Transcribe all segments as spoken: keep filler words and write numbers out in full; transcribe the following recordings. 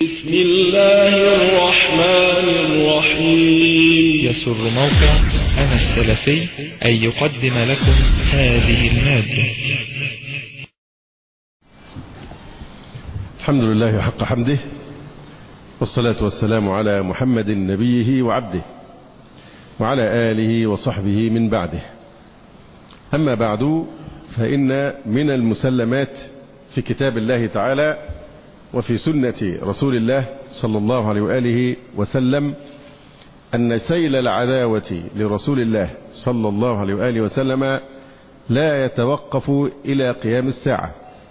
بسم الله الرحمن الرحيم. يسر موقع أنا السلفي أن يقدم لكم هذه المادة. الحمد لله حق حمده، والصلاة والسلام على محمد نبيه وعبده وعلى آله وصحبه من بعده. أما بعد، فإن من المسلمات في كتاب الله تعالى وفي سنة رسول الله صلى الله عليه وآله وسلم أن سيل العداوة لرسول الله صلى الله عليه وآله وسلم لا يتوقف إلى قيام الساعة،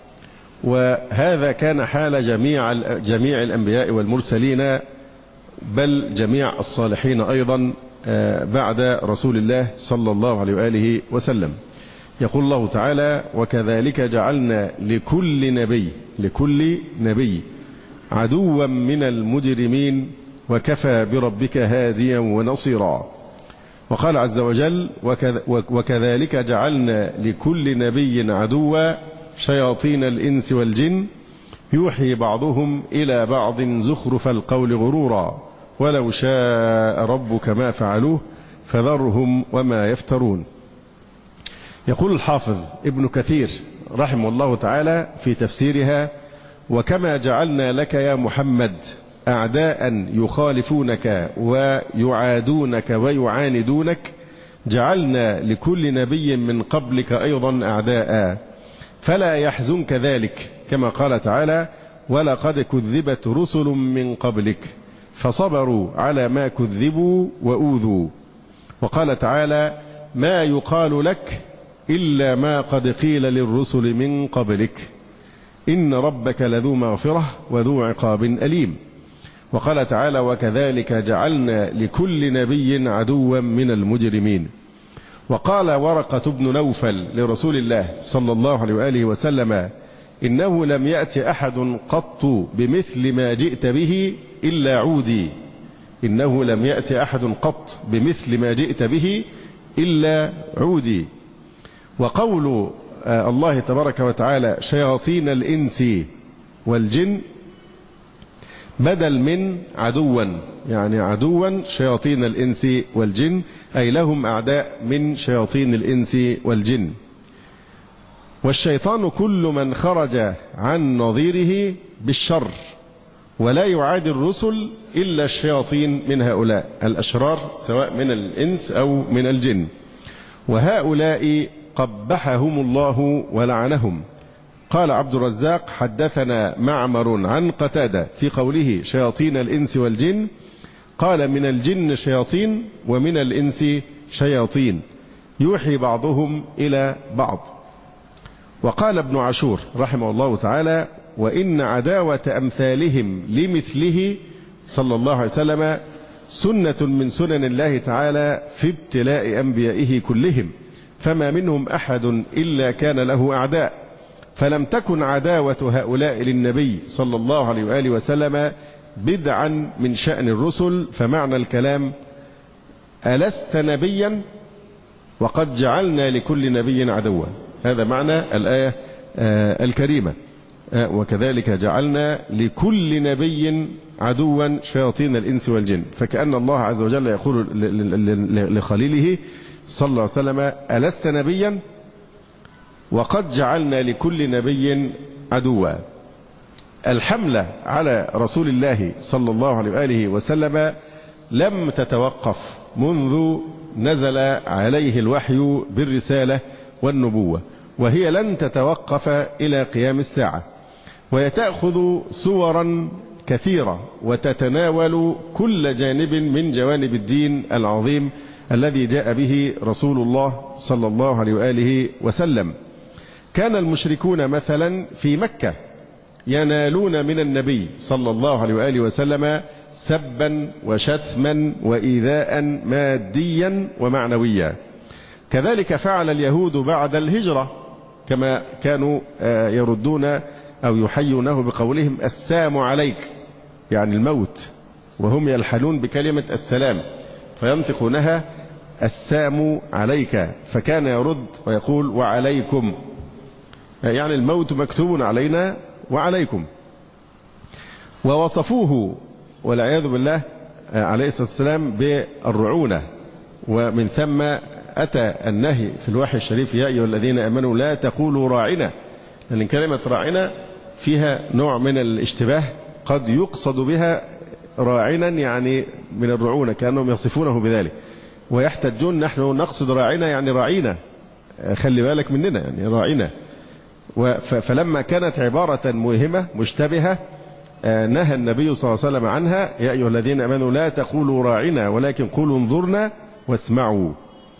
وهذا كان حال جميع جميع الأنبياء والمرسلين، بل جميع الصالحين أيضا بعد رسول الله صلى الله عليه وآله وسلم. يقول الله تعالى: وكذلك جعلنا لكل نبي لكل نبي عدوا من المجرمين وكفى بربك هاديا ونصيرا. وقال عز وجل: وكذلك جعلنا لكل نبي عدوا شياطين الإنس والجن يوحي بعضهم إلى بعض زخرف القول غرورا ولو شاء ربك ما فعلوه فذرهم وما يفترون. يقول الحافظ ابن كثير رحمه الله تعالى في تفسيرها: وكما جعلنا لك يا محمد أعداء يخالفونك ويعادونك ويعاندونك جعلنا لكل نبي من قبلك أيضا أعداء فلا يحزنك ذلك، كما قال تعالى: ولقد كذبت رسل من قبلك فصبروا على ما كذبوا وأوذوا. وقال تعالى: ما يقال لك إلا ما قد قيل للرسل من قبلك إن ربك لذو مغفرة وذو عقاب أليم. وقال تعالى: وكذلك جعلنا لكل نبي عدوا من المجرمين. وقال ورقة بن نوفل لرسول الله صلى الله عليه وآله وسلم: إنه لم يأت أحد قط بمثل ما جئت به إلا عودي إنه لم يأت أحد قط بمثل ما جئت به إلا عودي. وقول الله تبارك وتعالى: شياطين الإنس والجن بدل من عدوا، يعني عدوا شياطين الإنس والجن، أي لهم أعداء من شياطين الإنس والجن. والشيطان كل من خرج عن نظيره بالشر، ولا يعادي الرسل إلا الشياطين من هؤلاء الأشرار سواء من الإنس أو من الجن، وهؤلاء قبحهم الله ولعنهم. قال عبد الرزاق: حدثنا معمر عن قتادة في قوله شياطين الإنس والجن، قال: من الجن شياطين ومن الإنس شياطين يوحي بعضهم إلى بعض. وقال ابن عاشور رحمه الله تعالى: وإن عداوة أمثالهم لمثله صلى الله عليه وسلم سنة من سنن الله تعالى في ابتلاء أنبيائه كلهم، فما منهم أحد إلا كان له أعداء، فلم تكن عداوة هؤلاء للنبي صلى الله عليه وآله وسلم بدعا من شأن الرسل. فمعنى الكلام: ألست نبيا وقد جعلنا لكل نبي عدوا. هذا معنى الآية الكريمة: وكذلك جعلنا لكل نبي عدوا شياطين الإنس والجن. فكأن الله عز وجل يقول لخليله صلى الله عليه وسلم: ألست نبيا وقد جعلنا لكل نبي عدوا. الحملة على رسول الله صلى الله عليه وآله وسلم لم تتوقف منذ نزل عليه الوحي بالرسالة والنبوة، وهي لن تتوقف إلى قيام الساعة، وهي تأخذ صورا كثيرة وتتناول كل جانب من جوانب الدين العظيم الذي جاء به رسول الله صلى الله عليه وآله وسلم. كان المشركون مثلا في مكة ينالون من النبي صلى الله عليه وآله وسلم سبا وشتما وإيذاء ماديا ومعنويا. كذلك فعل اليهود بعد الهجرة، كما كانوا يردون أو يحيونه بقولهم السام عليك، يعني الموت، وهم يلحنون بكلمة السلام فينطقونها السام عليك، فكان يرد ويقول وعليكم، يعني الموت مكتوب علينا وعليكم. ووصفوه والعياذ بالله عليه الصلاة والسلام بالرعونة، ومن ثم أتى النهي في الوحي الشريف: يا أيها الذين آمنوا لا تقولوا راعنا، لأن كلمة راعنا فيها نوع من الاشتباه، قد يقصد بها راعنا يعني من الرعونة كأنهم يصفونه بذلك، ويحتجون نحن نقصد راعنا يعني راعينا، خلي بالك مننا يعني راعنا. فلما كانت عبارة موهمة مشتبهة نهى النبي صلى الله عليه وسلم عنها: يا أيها الذين آمنوا لا تقولوا راعنا ولكن قولوا انظرنا واسمعوا.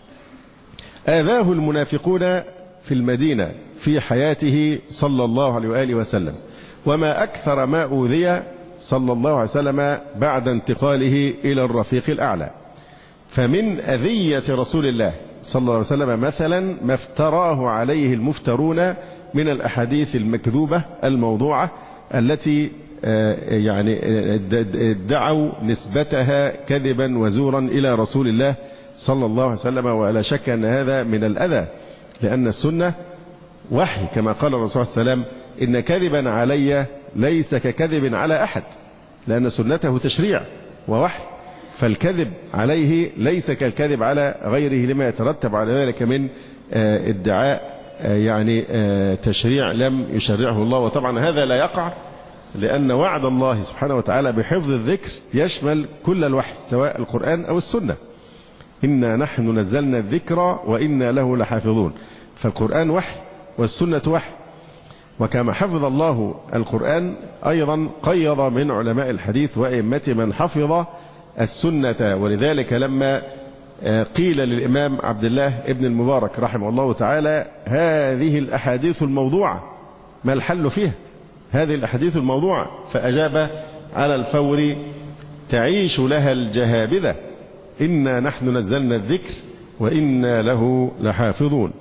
آذاه المنافقون في المدينة في حياته صلى الله عليه وآله وسلم، وما أكثر ما أوذي صلى الله عليه وسلم بعد انتقاله إلى الرفيق الأعلى. فمن أذية رسول الله صلى الله عليه وسلم مثلا ما افتراه عليه المفترون من الأحاديث المكذوبة الموضوعة التي يعني ادعوا نسبتها كذبا وزورا إلى رسول الله صلى الله عليه وسلم. ولا شك أن هذا من الأذى، لأن السنة وحي كما قال الرسول صلى الله عليه وسلم: إن كذبا علي ليس ككذب على أحد، لأن سنته تشريع ووحي، فالكذب عليه ليس كالكذب على غيره لما يترتب على ذلك من ادعاء يعني تشريع لم يشرعه الله. وطبعا هذا لا يقع، لأن وعد الله سبحانه وتعالى بحفظ الذكر يشمل كل الوحي سواء القرآن أو السنة: إنا نحن نزلنا الذكر وإنا له لحافظون. فالقرآن وحي والسنة وحي. وكما حفظ الله القرآن أيضا قيض من علماء الحديث وأئمة من حفظ السنة. ولذلك لما قيل للإمام عبد الله ابن المبارك رحمه الله تعالى: هذه الأحاديث الموضوعة ما الحل فيها؟ هذه الأحاديث الموضوعة، فأجاب على الفور: تعيش لها الجهابذة، إنا نحن نزلنا الذكر وإنا له لحافظون.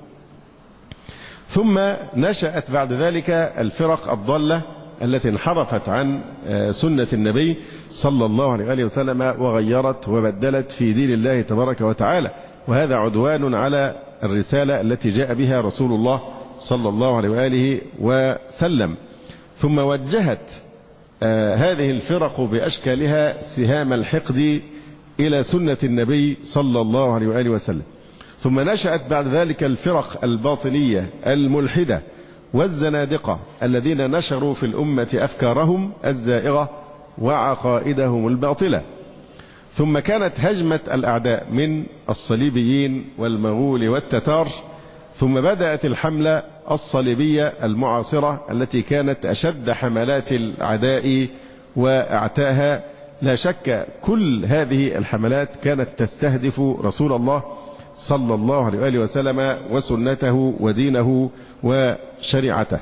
ثم نشأت بعد ذلك الفرق الضالة التي انحرفت عن سنة النبي صلى الله عليه وسلم وغيرت وبدلت في دين الله تبارك وتعالى، وهذا عدوان على الرسالة التي جاء بها رسول الله صلى الله عليه وآله وسلم. ثم وجهت هذه الفرق بأشكالها سهام الحقد إلى سنة النبي صلى الله عليه وآله وسلم. ثم نشأت بعد ذلك الفرق الباطنية الملحدة والزنادقة الذين نشروا في الأمة أفكارهم الزائغة وعقائدهم الباطلة. ثم كانت هجمة الأعداء من الصليبيين والمغول والتتار. ثم بدأت الحملة الصليبية المعاصرة التي كانت أشد حملات العداء وأعتاها. لا شك كل هذه الحملات كانت تستهدف رسول الله صلى الله عليه وآله وسلم وسنته ودينه وشريعته.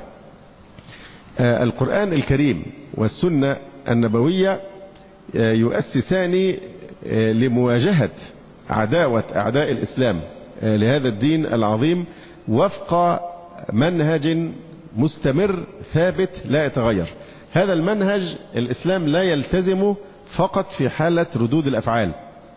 القرآن الكريم والسنة النبوية يؤسسان لمواجهة عداوة أعداء الإسلام لهذا الدين العظيم وفق منهج مستمر ثابت لا يتغير. هذا المنهج الإسلام لا يلتزم فقط في حالة ردود الأفعال،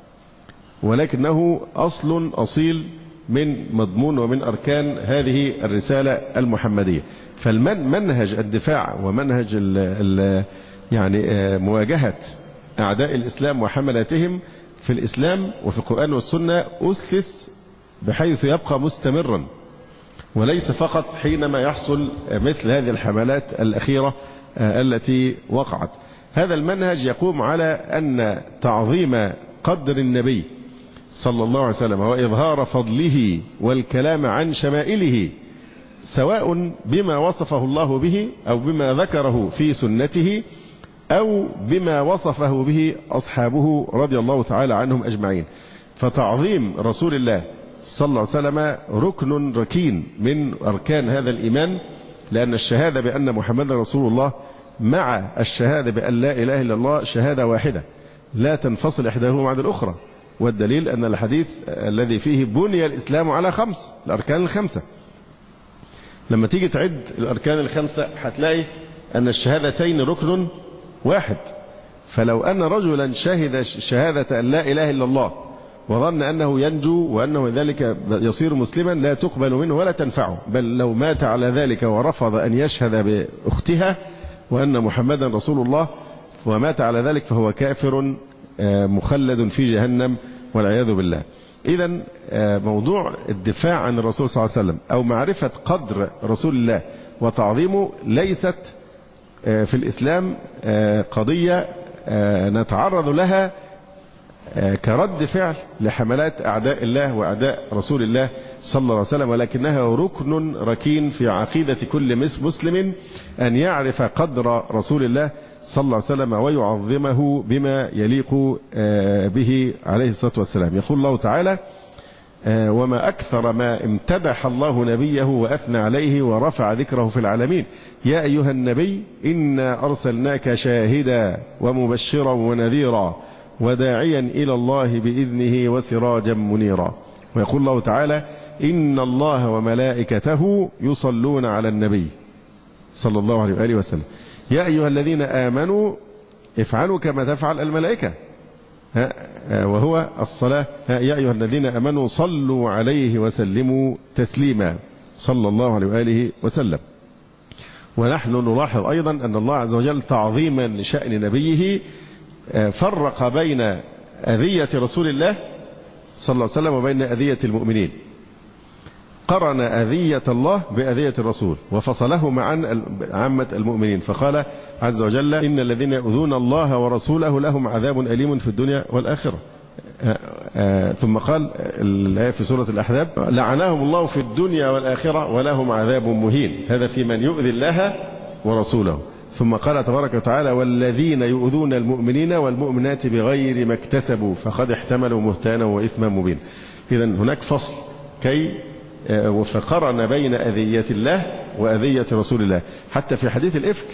ولكنه أصل أصيل من مضمون ومن أركان هذه الرسالة المحمدية. فالمنهج الدفاع ومنهج ال ال يعني مواجهة أعداء الإسلام وحملاتهم في الإسلام وفي القرآن والسنة أسس بحيث يبقى مستمرا، وليس فقط حينما يحصل مثل هذه الحملات الأخيرة التي وقعت. هذا المنهج يقوم على أن تعظيم قدر النبي صلى الله عليه وسلم وإظهار فضله والكلام عن شمائله سواء بما وصفه الله به أو بما ذكره في سنته أو بما وصفه به أصحابه رضي الله تعالى عنهم أجمعين. فتعظيم رسول الله صلى الله عليه وسلم ركن ركين من أركان هذا الإيمان، لأن الشهادة بأن محمد رسول الله مع الشهادة بأن لا إله إلا الله شهادة واحدة لا تنفصل إحداهما عن الأخرى. والدليل أن الحديث الذي فيه بني الإسلام على خمس، الأركان الخمسة. لما تيجي تعد الأركان الخمسة هتلاقي أن الشهادتين ركن واحد. فلو أن رجلا شهد شهادة أن لا إله إلا الله وظن أنه ينجو وأنه ذلك يصير مسلما لا تقبل منه ولا تنفعه، بل لو مات على ذلك ورفض أن يشهد بأختها وأن محمدا رسول الله ومات على ذلك فهو كافر مخلد في جهنم والعياذ بالله. إذا موضوع الدفاع عن الرسول صلى الله عليه وسلم أو معرفة قدر رسول الله وتعظيمه ليست في الإسلام قضية نتعرض لها كرد فعل لحملات أعداء الله وأعداء رسول الله صلى الله عليه وسلم، ولكنها ركن ركين في عقيدة كل مسلم أن يعرف قدر رسول الله صلى الله عليه وسلم ويعظمه بما يليق به عليه الصلاة والسلام. يقول الله تعالى: وما أكثر ما امتدح الله نبيه وأثنى عليه ورفع ذكره في العالمين يا أيها النبي إنا أرسلناك شاهدا ومبشرا ونذيرا وداعيا إلى الله بإذنه وسراجا منيرا. ويقول الله تعالى: إن الله وملائكته يصلون على النبي صلى الله عليه وآله وسلم يا أيها الذين آمنوا افعلوا كما تفعل الملائكة، وهو الصلاة. يا أيها الذين آمنوا صلوا عليه وسلموا تسليما صلى الله عليه وآله وسلم. ونحن نلاحظ أيضا أن الله عز وجل تعظيما لشأن نبيه فرق بين أذية رسول الله صلى الله عليه وسلم وبين أذية المؤمنين. قرن أذية الله بأذية الرسول وفصلهما عن عامة المؤمنين، فقال عز وجل: إن الذين يؤذون الله ورسوله لهم عذاب أليم في الدنيا والآخرة. ثم قال الآية في سورة الأحزاب: لعنهم الله في الدنيا والآخرة ولهم عذاب مهين. هذا في من يؤذي الله ورسوله. ثم قال تبارك وتعالى: والذين يؤذون المؤمنين والمؤمنات بغير ما اكتسبوا فقد احتملوا بهتانا وإثما مبين. إذا هناك فصل كي فقرن بين أذية الله وأذية رسول الله. حتى في حديث الإفك: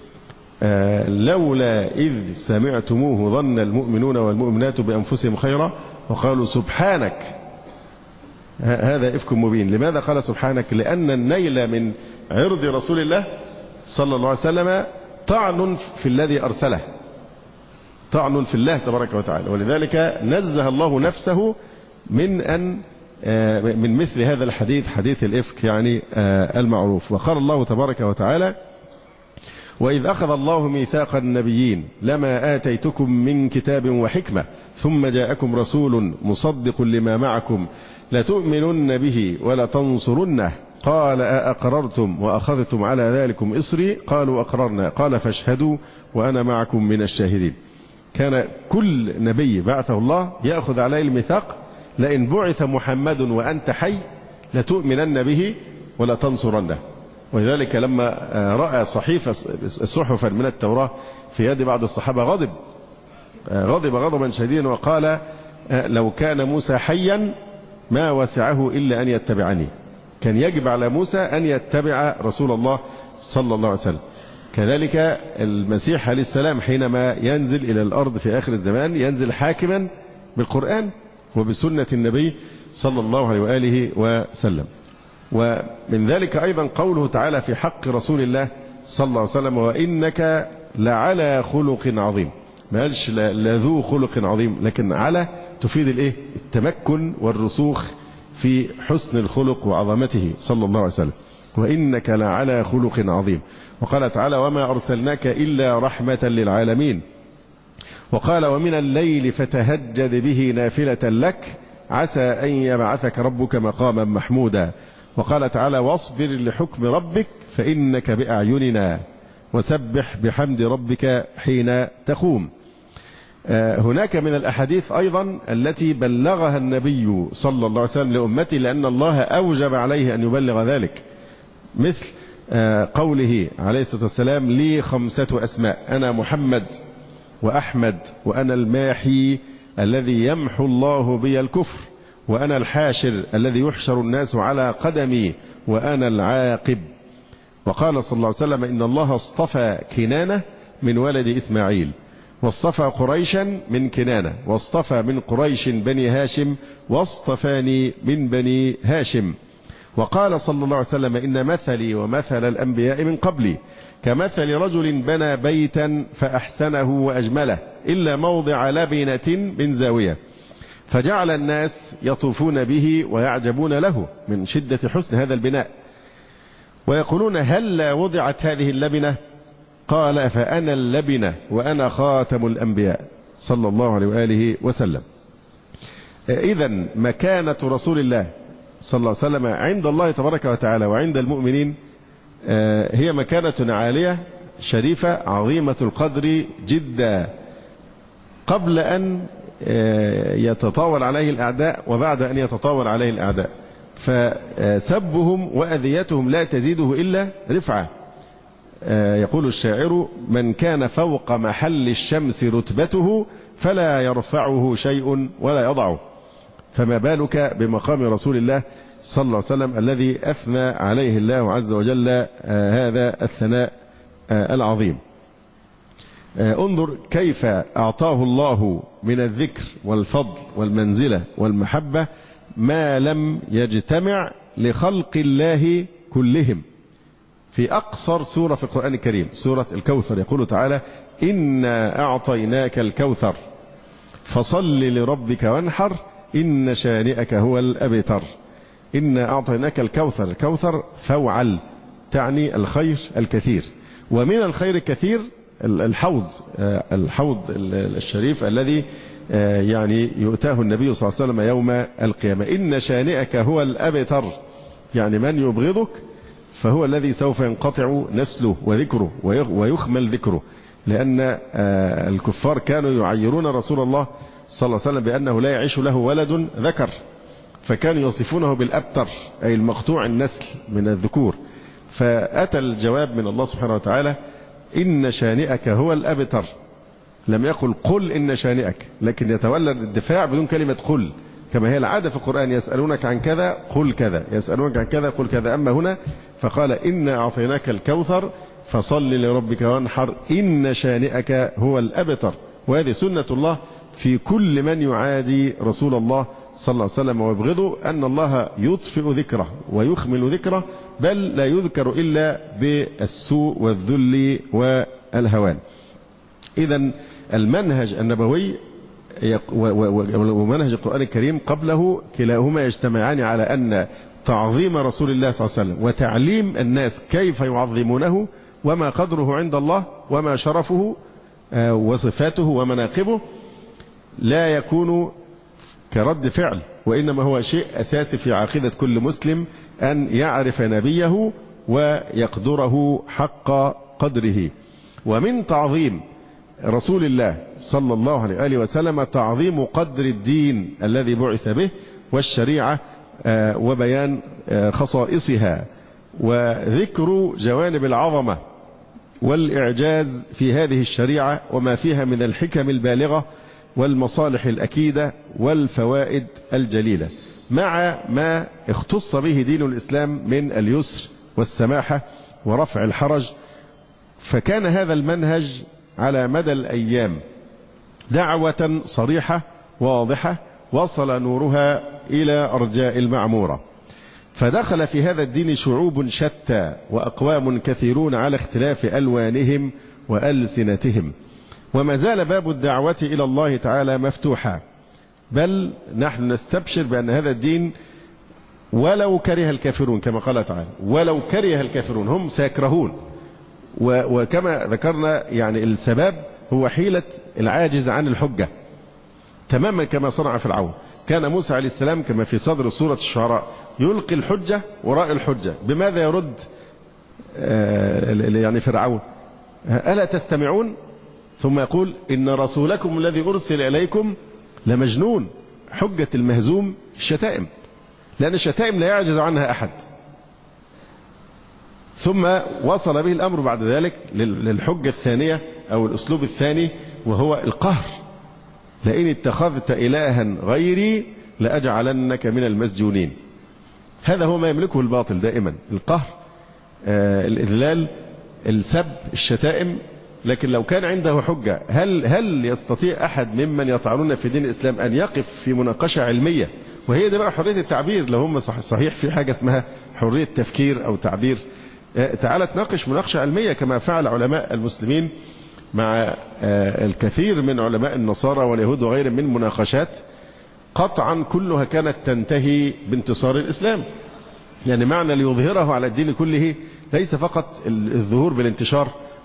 لولا إذ سمعتموه ظن المؤمنون والمؤمنات بأنفسهم خيرا وقالوا سبحانك. هذا إفك مبين. لماذا قال سبحانك؟ لأن النيل من عرض رسول الله صلى الله عليه وسلم طعن في الذي أرسله، طعن في الله تبارك وتعالى، ولذلك نزه الله نفسه من أن من مثل هذا الحديث، حديث الإفك يعني المعروف. وقال الله تبارك وتعالى: وإذ أخذ الله ميثاق النبيين لما آتيتكم من كتاب وحكمة ثم جاءكم رسول مصدق لما معكم لتؤمنن به ولتنصرنه قال أأقررتم وأخذتم على ذلكم إصري قالوا أقررنا قال فاشهدوا وأنا معكم من الشاهدين. كان كل نبي بعثه الله يأخذ عليه الميثاق: لئن بعث محمد وأنت حي لتؤمنن به ولا تنصرنه. ولذلك لما رأى صحيفة صحفا من التوراة في يد بعض الصحابة غضب غضب غضبا شديدا وقال: لو كان موسى حيا ما وسعه إلا أن يتبعني. كان يجب على موسى أن يتبع رسول الله صلى الله عليه وسلم. كذلك المسيح عليه السلام حينما ينزل إلى الأرض في آخر الزمان ينزل حاكما بالقرآن وبسنة النبي صلى الله عليه وآله وسلم. ومن ذلك أيضا قوله تعالى في حق رسول الله صلى الله عليه وسلم: وإنك لعلى خلق عظيم. ما قالش لذو خلق عظيم، لكن على تفيد الايه؟ التمكن والرسوخ في حسن الخلق وعظمته صلى الله عليه وسلم. وإنك لعلى خلق عظيم. وقال تعالى: وما أرسلناك إلا رحمة للعالمين. وقال: ومن الليل فتهجد به نافلة لك عسى أن يبعثك ربك مقاما محمودا. وقال تعالى: واصبر لحكم ربك فإنك بأعيننا وسبح بحمد ربك حين تقوم. هناك من الأحاديث أيضا التي بلغها النبي صلى الله عليه وسلم لأمته لأن الله أوجب عليه أن يبلغ ذلك، مثل قوله عليه الصلاة والسلام: لي خمسة أسماء أنا محمد وأحمد وأنا الماحي الذي يمحو الله بي الكفر وأنا الحاشر الذي يحشر الناس على قدمي وأنا العاقب. وقال صلى الله عليه وسلم: إن الله اصطفى كنانة من ولد إسماعيل واصطفى قريشا من كنانة واصطفى من قريش بني هاشم واصطفاني من بني هاشم. وقال صلى الله عليه وسلم: إن مثلي ومثل الأنبياء من قبلي كمثل رجل بنى بيتا فأحسنه وأجمله إلا موضع لبنة من زاوية فجعل الناس يطوفون به ويعجبون له من شدة حسن هذا البناء ويقولون: هل لا وضعت هذه اللبنة؟ قال فأنا اللبنة وأنا خاتم الأنبياء صلى الله عليه وآله وسلم. إذن مكانة رسول الله صلى الله عليه وسلم عند الله تبارك وتعالى وعند المؤمنين هي مكانة عالية شريفة عظيمة القدر جدا، قبل أن يتطاول عليه الأعداء وبعد أن يتطاول عليه الأعداء. فسبهم وأذيتهم لا تزيده إلا رفعة. يقول الشاعر: من كان فوق محل الشمس رتبته فلا يرفعه شيء ولا يضعه. فما بالك بمقام رسول الله صلى الله عليه وسلم الذي أثنى عليه الله عز وجل هذا الثناء العظيم. انظر كيف أعطاه الله من الذكر والفضل والمنزلة والمحبة ما لم يجتمع لخلق الله كلهم. في أقصر سورة في القرآن الكريم سورة الكوثر يقول تعالى: إنا أعطيناك الكوثر فصل لربك وانحر إن شانئك هو الأبتر. إنا أعطيناك الكوثر، الكوثر فوعل تعني الخير الكثير، ومن الخير الكثير الحوض الحوض الشريف الذي يعني يؤتاه النبي صلى الله عليه وسلم يوم القيامة. إن شانئك هو الأبتر، يعني من يبغضك فهو الذي سوف ينقطع نسله وذكره ويخمل ذكره، لأن الكفار كانوا يعيرون رسول الله صلى الله عليه وسلم بأنه لا يعيش له ولد ذكر، فكانوا يصفونه بالأبتر أي المقطوع النسل من الذكور. فأتى الجواب من الله سبحانه وتعالى: إن شانئك هو الأبتر. لم يقل قل إن شانئك، لكن يتولى الدفاع بدون كلمة قل، كما هي العادة في القرآن: يسألونك عن كذا قل كذا، يسألونك عن كذا قل كذا. أما هنا فقال: إنا أعطيناك الكوثر فصل لربك وانحر إن شانئك هو الأبتر. وهذه سنة الله في كل من يعادي رسول الله صلى الله عليه وسلم ويبغضه، أن الله يطفئ ذكره ويخمل ذكره، بل لا يذكر إلا بالسوء والذل والهوان. إذن المنهج النبوي ومنهج القرآن الكريم قبله كلاهما يجتمعان على أن تعظيم رسول الله صلى الله عليه وسلم وتعليم الناس كيف يعظمونه وما قدره عند الله وما شرفه وصفاته ومناقبه لا يكون كرد فعل، وإنما هو شيء أساسي في عقيدة كل مسلم، أن يعرف نبيه ويقدره حق قدره. ومن تعظيم رسول الله صلى الله عليه وآله وسلم تعظيم قدر الدين الذي بعث به والشريعة وبيان خصائصها وذكر جوانب العظمة والإعجاز في هذه الشريعة وما فيها من الحكم البالغة والمصالح الأكيدة والفوائد الجليلة، مع ما اختص به دين الإسلام من اليسر والسماحة ورفع الحرج. فكان هذا المنهج على مدى الأيام دعوة صريحة واضحة وصل نورها إلى أرجاء المعمورة، فدخل في هذا الدين شعوب شتى وأقوام كثيرون على اختلاف ألوانهم وألسنتهم، وما زال باب الدعوة إلى الله تعالى مفتوحا، بل نحن نستبشر بأن هذا الدين ولو كره الكافرون كما قال تعالى، ولو كره الكافرون هم سيكرهون. وكما ذكرنا يعني السبب هو حيلة العاجز عن الحجة، تماما كما صنع فرعون. كان موسى عليه السلام كما في صدر سورة الشعراء يلقي الحجة وراء الحجة. بماذا يرد يعني فرعون؟ ألا تستمعون؟ ثم يقول إن رسولكم الذي أرسل إليكم لمجنون. حجة المهزوم الشتائم، لأن الشتائم لا يعجز عنها أحد. ثم وصل به الأمر بعد ذلك للحجة الثانية أو الأسلوب الثاني، وهو القهر: لئن اتخذت إلها غيري لأجعلنك من المسجونين. هذا هو ما يملكه الباطل دائما: القهر، آه الإذلال، السب، الشتائم. لكن لو كان عنده حجة، هل هل يستطيع أحد ممن يطعنون في دين الإسلام أن يقف في مناقشة علمية؟ وهي ده بقى حرية التعبير، لو هم صحيح في حاجة اسمها حرية تفكير أو تعبير. تعال تناقش مناقشة علمية كما فعل علماء المسلمين مع الكثير من علماء النصارى واليهود وغيرهم من مناقشات قطعا كلها كانت تنتهي بانتصار الإسلام. يعني معنى ليظهره على الدين كله ليس فقط الظهور بالانتشار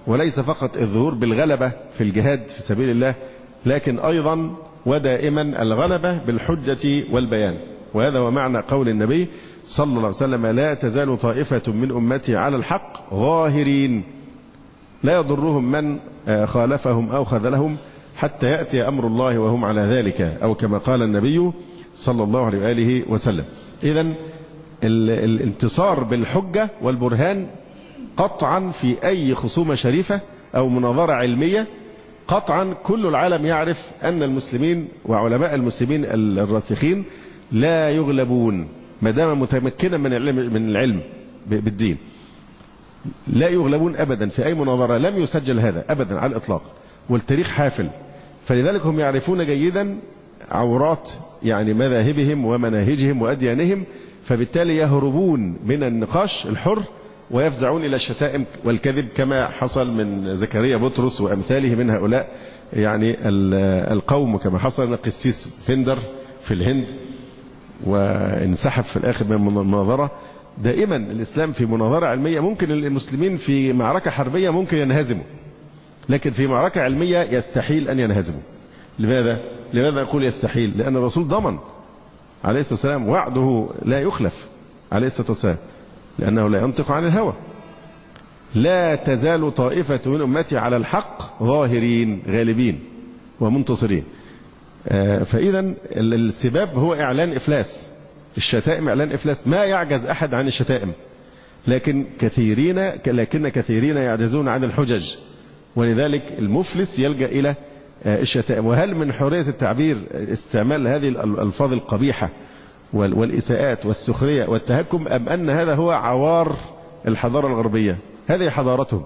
وليس فقط الظهور بالغلبة في الجهاد في سبيل الله، لكن أيضا ودائما الغلبة بالحجة والبيان. وهذا هو معنى قول النبي صلى الله عليه وسلم: لا تزال طائفة من أمتي على الحق ظاهرين لا يضرهم من خالفهم أو خذلهم حتى يأتي أمر الله وهم على ذلك، أو كما قال النبي صلى الله عليه وآله وسلم. إذن الانتصار بالحجة والبرهان قطعا في أي خصومة شريفة أو مناظرة علمية، قطعا كل العالم يعرف أن المسلمين وعلماء المسلمين الراسخين لا يغلبون ما دام متمكنا من العلم من العلم بالدين، لا يغلبون أبدا في أي مناظرة. لم يسجل هذا أبدا على الإطلاق، والتاريخ حافل. فلذلك هم يعرفون جيدا عورات يعني مذاهبهم ومناهجهم وأديانهم، فبالتالي يهربون من النقاش الحر ويفزعون إلى الشتائم والكذب، كما حصل من زكريا بطرس وأمثاله من هؤلاء يعني القوم، كما حصل من قسيس فندر في الهند وانسحب في الآخر من المناظرة. دائما الإسلام في مناظرة علمية ممكن المسلمين في معركة حربية ممكن ينهزموا، لكن في معركة علمية يستحيل أن ينهزموا. لماذا؟ لماذا أقول يستحيل؟ لأن الرسول ضمن عليه الصلاة والسلام وعده لا يخلف عليه الصلاة والسلام، لأنه لا ينطق عن الهوى. لا تزال طائفة من أمتي على الحق ظاهرين غالبين ومنتصرين. فإذا السباب هو إعلان إفلاس، الشتائم إعلان إفلاس، ما يعجز أحد عن الشتائم، لكن كثيرين لكن كثيرين يعجزون عن الحجج، ولذلك المفلس يلجأ إلى الشتائم. وهل من حرية التعبير استعمال هذه الألفاظ القبيحة والإساءات والسخرية والتهكم، أم أن هذا هو عوار الحضارة الغربية؟ هذه حضارتهم.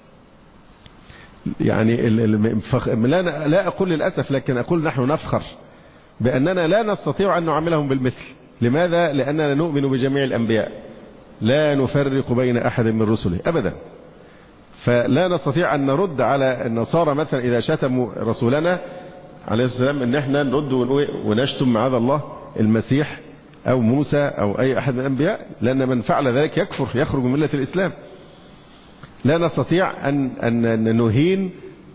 يعني لا لا أقول للأسف، لكن أقول نحن نفخر بأننا لا نستطيع أن نعاملهم بالمثل. لماذا؟ لأننا نؤمن بجميع الأنبياء، لا نفرق بين أحد من رسله أبدا. فلا نستطيع أن نرد على النصارى مثلا إذا شتموا رسولنا عليه السلام أن احنا نرد ونشتم معاذ الله المسيح أو موسى أو أي أحد من الأنبياء، لأن من فعل ذلك يكفر يخرج من ملة الإسلام. لا نستطيع أن أن نهين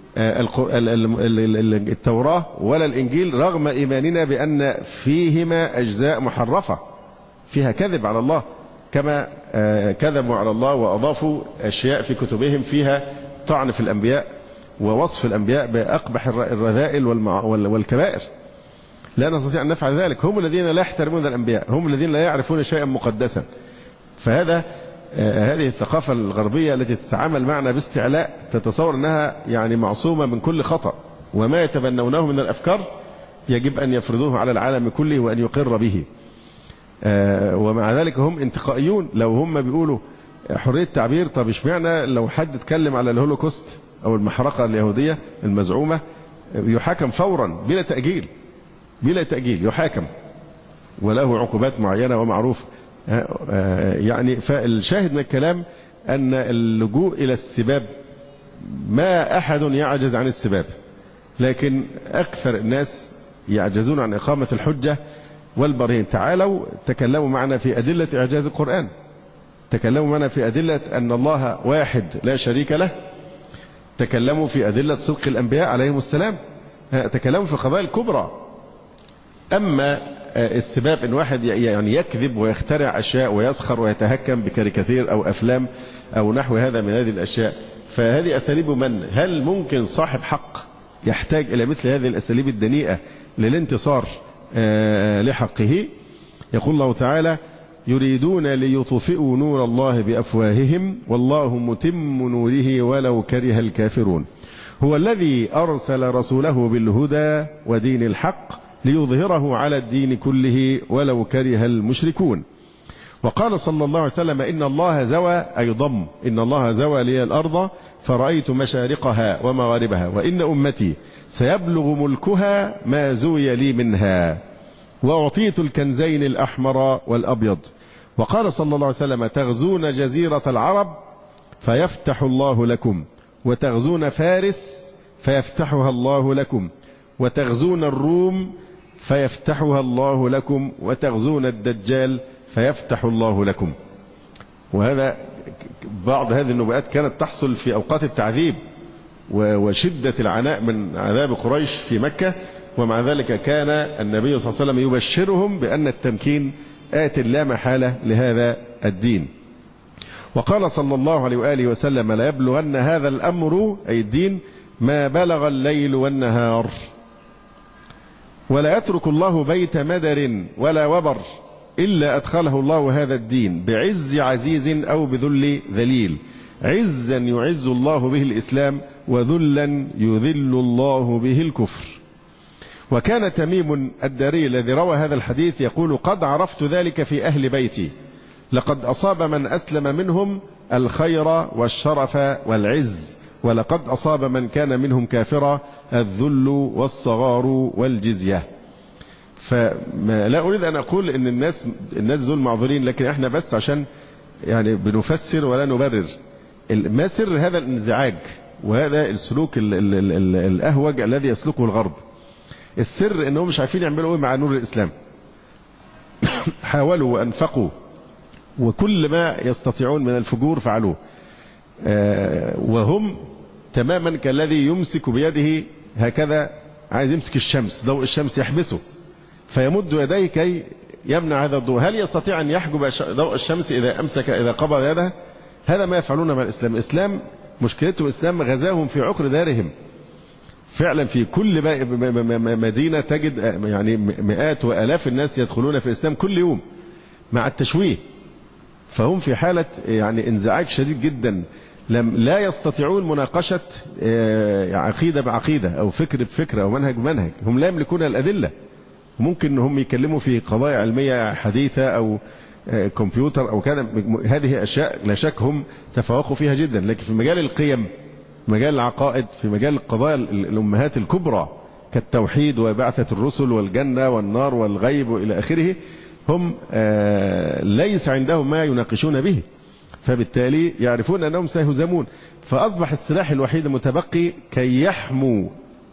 التوراة ولا الإنجيل رغم إيماننا بأن فيهما أجزاء محرفة فيها كذب على الله، كما كذبوا على الله وأضافوا أشياء في كتبهم فيها طعن في الأنبياء ووصف الأنبياء بأقبح الرذائل والكبائر. لا نستطيع أن نفعل ذلك. هم الذين لا يحترمون الأنبياء، هم الذين لا يعرفون شيئا مقدسا. فهذا هذه الثقافة الغربية التي تتعامل معنا باستعلاء تتصور أنها يعني معصومة من كل خطأ، وما يتبنونه من الأفكار يجب أن يفرضوه على العالم كله وأن يقر به. ومع ذلك هم انتقائيون. لو هم بيقولوا حرية تعبير، طب اشمعنى لو حد اتكلم على الهولوكوست أو المحرقة اليهودية المزعومة يحاكم فورا بلا تأجيل، بلا تأجيل يحاكم وله عقوبات معينة ومعروف. يعني فالشاهد من الكلام أن اللجوء إلى السباب ما أحد يعجز عن السباب، لكن أكثر الناس يعجزون عن إقامة الحجة والبرهين. تعالوا تكلموا معنا في أدلة إعجاز القرآن، تكلموا معنا في أدلة أن الله واحد لا شريك له، تكلموا في أدلة صدق الأنبياء عليهم السلام، تكلموا في قضايا الكبرى. أما السباب إن واحد يعني يكذب ويخترع أشياء ويسخر ويتهكم بكاريكاتير أو أفلام أو نحو هذا من هذه الأشياء، فهذه أساليب من؟ هل ممكن صاحب حق يحتاج إلى مثل هذه الأساليب الدنيئة للانتصار لحقه؟ يقول الله تعالى: يريدون ليطفئوا نور الله بأفواههم والله متم نوره ولو كره الكافرون. هو الذي أرسل رسوله بالهدى ودين الحق ليظهره على الدين كله ولو كره المشركون. وقال صلى الله عليه وسلم: إن الله زوى أي ضم إن الله زوى لي الأرض فرأيت مشارقها ومغاربها وإن أمتي سيبلغ ملكها ما زوي لي منها وأعطيت الكنزين الأحمر والأبيض. وقال صلى الله عليه وسلم: تغزون جزيرة العرب فيفتح الله لكم، وتغزون فارس فيفتحها الله لكم، وتغزون الروم فيفتحها الله لكم، وتغزون الدجال فيفتح الله لكم. وهذا بعض هذه النبوءات كانت تحصل في أوقات التعذيب وشدة العناء من عذاب قريش في مكة، ومع ذلك كان النبي صلى الله عليه وسلم يبشرهم بأن التمكين آت لا محالة لهذا الدين. وقال صلى الله عليه وآله وسلم: لا يبلغن هذا الأمر أي الدين ما بلغ الليل والنهار، ولا يترك الله بيت مدر ولا وبر إلا أدخله الله هذا الدين بعز عزيز أو بذل ذليل، عزا يعز الله به الإسلام وذلا يذل الله به الكفر. وكان تميم الداري الذي روى هذا الحديث يقول: قد عرفت ذلك في أهل بيتي، لقد أصاب من أسلم منهم الخير والشرف والعز، ولقد أصاب من كان منهم كافرا الذل والصغار والجزية. فلا أريد أن أقول أن الناس الناس ذول معذورين، لكن احنا بس عشان يعني بنفسر ولا نبرر. ما سر هذا الانزعاج وهذا السلوك ال ال ال ال الأهوج الذي يسلكه الغرب؟ السر أنهم مش عارفين يعملوا ايه مع نور الإسلام. حاولوا وأنفقوا وكل ما يستطيعون من الفجور فعلوه، وهم تماما كالذي يمسك بيده هكذا، عايز يمسك الشمس، ضوء الشمس يحبسه فيمد يديه كي يمنع هذا الضوء. هل يستطيع أن يحجب ضوء الشمس إذا أمسك إذا قبض يده؟ هذا ما يفعلون مع الإسلام. الإسلام مشكلته الإسلام غزاهم في عقر دارهم فعلا. في كل مدينة تجد يعني مئات وآلاف الناس يدخلون في الإسلام كل يوم مع التشويه، فهم في حالة يعني انزعاج شديد جدا. لم لا يستطيعون مناقشة عقيدة بعقيدة أو فكر بفكرة أو منهج بمنهج. هم لا يملكون الأدلة. ممكن هم يتكلموا في قضايا علمية حديثة أو كمبيوتر أو كذا، هذه أشياء لا شك هم تفوقوا فيها جدا، لكن في مجال القيم، في مجال العقائد، في مجال القضايا الأمهات الكبرى كالتوحيد وبعثة الرسل والجنة والنار والغيب وإلى آخره، هم ليس عندهم ما يناقشون به، فبالتالي يعرفون أنهم سيهزمون. فأصبح السلاح الوحيد المتبقي كي يحموا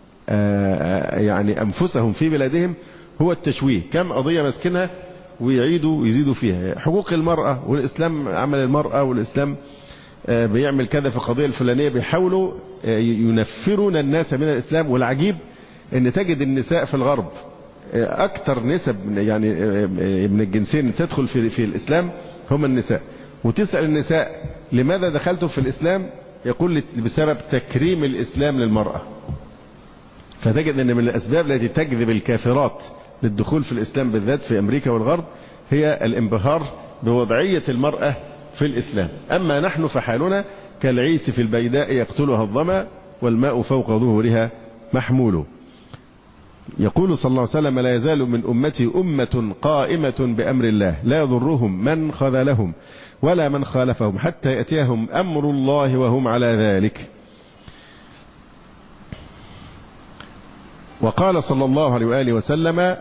يعني أنفسهم في بلادهم هو التشويه. كم قضية مسكنها ويعيدوا ويزيدوا فيها، حقوق المرأة والإسلام عمل المرأة والإسلام بيعمل كذا في القضية الفلانية، بيحاولوا ينفرون الناس من الإسلام. والعجيب أن تجد النساء في الغرب أكثر نسب يعني من الجنسين تدخل في في الإسلام هم النساء، وتسأل النساء لماذا دخلتم في الإسلام؟ يقول بسبب تكريم الإسلام للمرأة. فتجد أن من الأسباب التي تجذب الكافرات للدخول في الإسلام بالذات في أمريكا والغرب هي الانبهار بوضعية المرأة في الإسلام. أما نحن فحالنا كالعيس في البيداء يقتلها الظما والماء فوق ظهورها محمول. يقول صلى الله عليه وسلم: لا يزال من أمتي أمة قائمة بأمر الله لا يضرهم من خذلهم ولا من خالفهم حتى يأتيهم أمر الله وهم على ذلك. وقال صلى الله عليه وآله وسلم: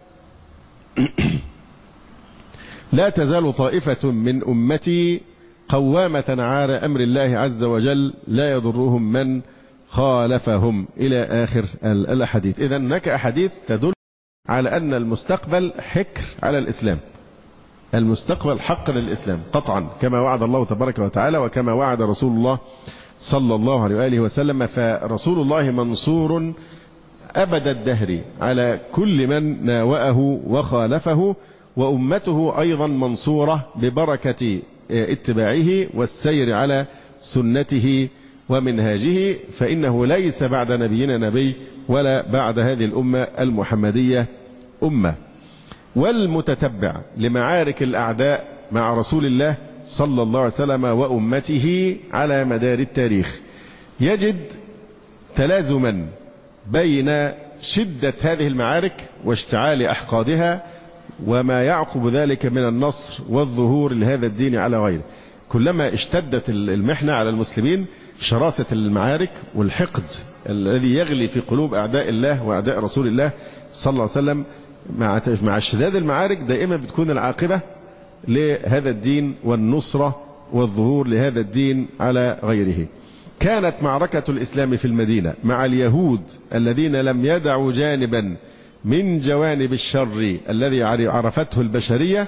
لا تزال طائفة من أمتي قوامة على أمر الله عز وجل لا يضرهم من خالفهم إلى آخر الأحاديث. إذن هناك أحاديث تدل على أن المستقبل حكر على الإسلام، المستقبل حق للإسلام قطعا، كما وعد الله تبارك وتعالى وكما وعد رسول الله صلى الله عليه وآله وسلم. فرسول الله منصور أبد الدهر على كل من ناوأه وخالفه، وأمته أيضا منصورة ببركة اتباعه والسير على سنته ومنهاجه، فإنه ليس بعد نبينا نبي ولا بعد هذه الأمة المحمدية أمة. والمتتبع لمعارك الأعداء مع رسول الله صلى الله عليه وسلم وأمته على مدار التاريخ يجد تلازما بين شدة هذه المعارك واشتعال أحقادها وما يعقب ذلك من النصر والظهور لهذا الدين على غيره. كلما اشتدت المحنة على المسلمين، شراسة المعارك والحقد الذي يغلي في قلوب أعداء الله وأعداء رسول الله صلى الله عليه وسلم، مع مع اشتداد المعارك دائما بتكون العاقبة لهذا الدين والنصرة والظهور لهذا الدين على غيره. كانت معركة الإسلام في المدينة مع اليهود الذين لم يدعوا جانبا من جوانب الشر الذي عرفته البشرية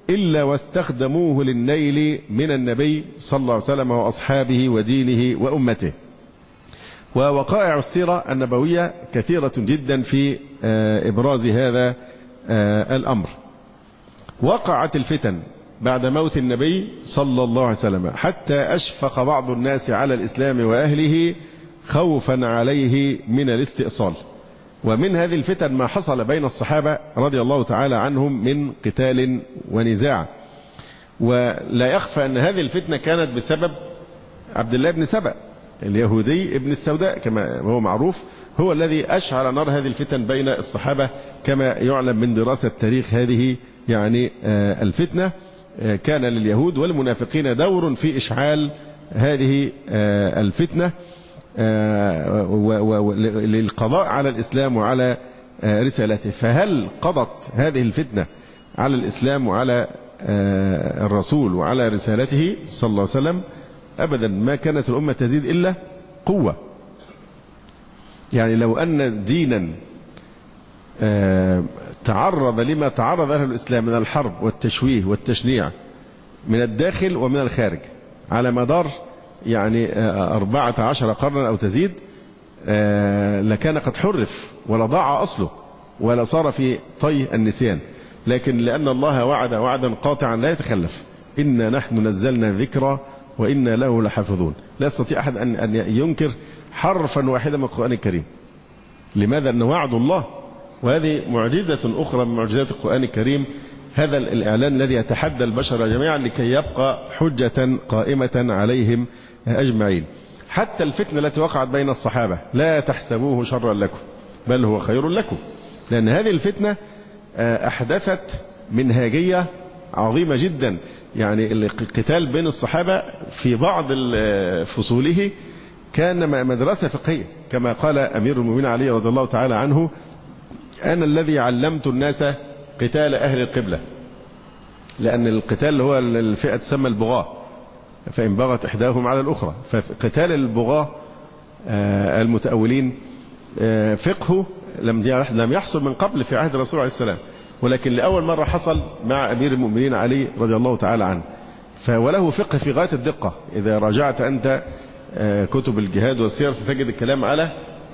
إلا واستخدموه للنيل من النبي صلى الله عليه وسلم وأصحابه ودينه وأمته. ووقائع السيرة النبوية كثيرة جدا في إبراز هذا الأمر. وقعت الفتن بعد موت النبي صلى الله عليه وسلم حتى أشفق بعض الناس على الإسلام وأهله خوفا عليه من الاستئصال. ومن هذه الفتن ما حصل بين الصحابة رضي الله تعالى عنهم من قتال ونزاع. ولا يخفى أن هذه الفتنة كانت بسبب عبد الله بن سبأ اليهودي ابن السوداء كما هو معروف، هو الذي أشعل نار هذه الفتن بين الصحابة كما يعلم من دراسة تاريخ هذه يعني الفتنة. كان لليهود والمنافقين دور في إشعال هذه الفتنة للقضاء على الإسلام وعلى رسالته. فهل قضت هذه الفتنة على الإسلام وعلى الرسول وعلى رسالته صلى الله عليه وسلم؟ أبدا، ما كانت الأمة تزيد إلا قوة. يعني لو أن دينا تعرض لما تعرض له الإسلام من الحرب والتشويه والتشنيع من الداخل ومن الخارج على مدار يعني أربعة عشر قرنا أو تزيد، لكان قد حرف ولا ضاع أصله ولا صار في طي النسيان. لكن لأن الله وعد وعدا قاطعا لا يتخلف، إنا نحن نزلنا الذكر وإنا له لحافظون. لا يستطيع أحد أن ينكر حرفا واحدا من القرآن الكريم. لماذا؟ أنه وعد الله، وهذه معجزة أخرى من معجزات القرآن الكريم، هذا الإعلان الذي يتحدى البشر جميعا لكي يبقى حجة قائمة عليهم أجمعين. حتى الفتنة التي وقعت بين الصحابة لا تحسبوه شرا لكم بل هو خير لكم، لأن هذه الفتنة أحدثت منهاجية عظيمة جدا. يعني القتال بين الصحابة في بعض فصوله كان مدرسة فقهية، كما قال أمير المؤمنين علي رضي الله تعالى عنه: أنا الذي علمت الناس قتال أهل القبلة. لأن القتال اللي هو الفئة تسمى البغاة، فإن بغت إحداهم على الأخرى. فقتال البغاة المتأولين فقهه لم يحصل من قبل في عهد الرسول عليه السلام، ولكن لأول مرة حصل مع أمير المؤمنين علي رضي الله تعالى عنه. فوله فقه في غاية الدقة. إذا راجعت أنت كتب الجهاد والسير ستجد الكلام على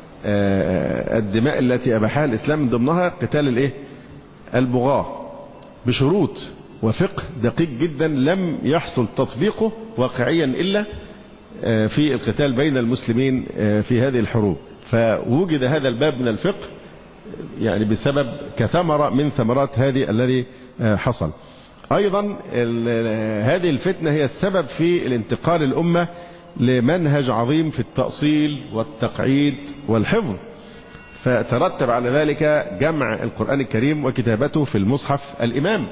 الدماء التي أباحها الإسلام، من ضمنها قتال الإيه؟ البغاة، بشروط وفقه دقيق جدا لم يحصل تطبيقه واقعيا إلا في القتال بين المسلمين في هذه الحروب. فوجد هذا الباب من الفقه يعني بسبب كثمرة من ثمرات هذه الذي حصل. أيضا هذه الفتنة هي السبب في الانتقال الأمة لمنهج عظيم في التأصيل والتقعيد والحفظ، فترتب على ذلك جمع القرآن الكريم وكتابته في المصحف الإمام،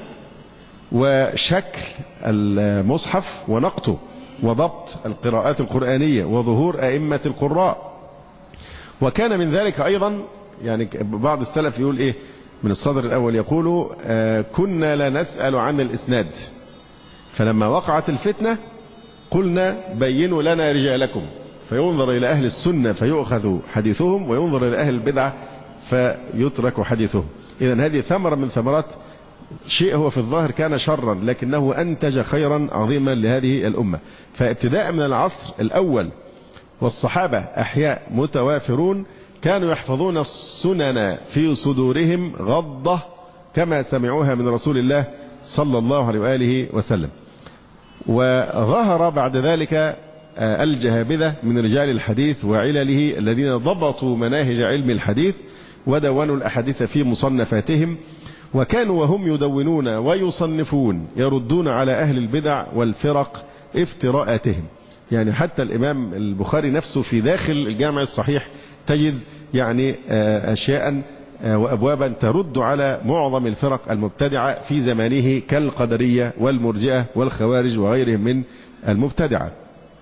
وشكل المصحف ونقطه، وضبط القراءات القرآنية، وظهور أئمة القراء. وكان من ذلك أيضا يعني بعض السلف يقول إيه من الصدر الأول، يقول آه كنا لا نسأل عن الإسناد، فلما وقعت الفتنة قلنا بينوا لنا رجالكم، فينظر إلى أهل السنة فيؤخذ حديثهم، وينظر إلى أهل البدعة فيترك حديثهم. إذن هذه ثمرة من ثمرات شيء هو في الظاهر كان شرا، لكنه أنتج خيرا عظيما لهذه الأمة. فابتداء من العصر الأول والصحابة أحياء متوافرون كانوا يحفظون السنن في صدورهم غضة كما سمعوها من رسول الله صلى الله عليه وآله وسلم. وظهر بعد ذلك الجهابذة من رجال الحديث وعلله الذين ضبطوا مناهج علم الحديث ودونوا الأحاديث في مصنفاتهم، وكانوا وهم يدونون ويصنفون يردون على أهل البدع والفرق افتراءاتهم. يعني حتى الإمام البخاري نفسه في داخل الجامع الصحيح تجد يعني أشياء وأبوابا ترد على معظم الفرق المبتدعة في زمانه كالقدرية والمرجئة والخوارج وغيرهم من المبتدعة.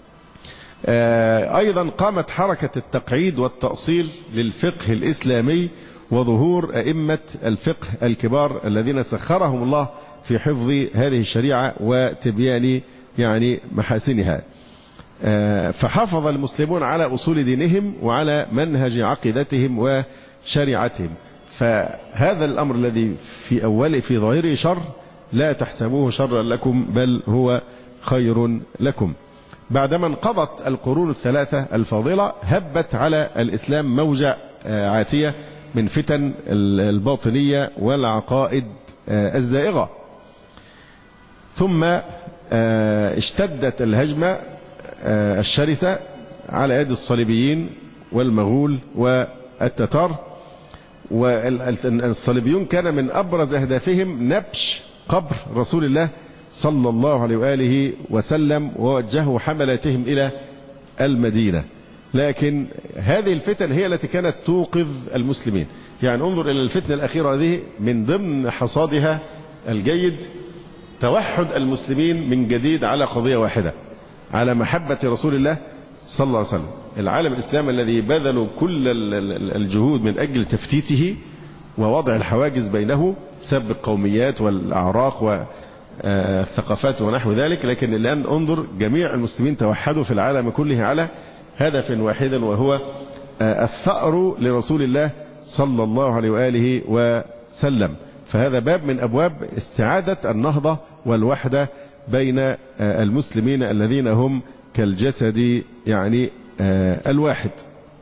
أيضا قامت حركة التقعيد والتأصيل للفقه الإسلامي وظهور أئمة الفقه الكبار الذين سخرهم الله في حفظ هذه الشريعة وتبيان يعني محاسنها. فحافظ المسلمون على أصول دينهم وعلى منهج عقيدتهم وشريعتهم. فهذا الأمر الذي في أوله في ظاهره شر لا تحسبوه شرا لكم بل هو خير لكم. بعدما انقضت القرون الثلاثة الفاضلة هبت على الإسلام موجة عاتية من فتن الباطنية والعقائد الزائغة، ثم اشتدت الهجمة الشرسة على يد الصليبيين والمغول والتتار. والصليبيون كان من أبرز أهدافهم نبش قبر رسول الله صلى الله عليه وآله وسلم، ووجهوا حملاتهم إلى المدينة. لكن هذه الفتن هي التي كانت توقظ المسلمين. يعني انظر إلى الفتنة الأخيرة هذه، من ضمن حصادها الجيد توحد المسلمين من جديد على قضية واحدة، على محبة رسول الله صلى الله عليه وسلم. العالم الإسلامي الذي بذلوا كل الجهود من أجل تفتيته ووضع الحواجز بينه بسبب القوميات والأعراق والثقافات ونحو ذلك، لكن الآن انظر جميع المسلمين توحدوا في العالم كله على هدف واحد، وهو الثأر لرسول الله صلى الله عليه وآله وسلم. فهذا باب من أبواب استعادة النهضة والوحدة بين المسلمين الذين هم كالجسد يعني الواحد.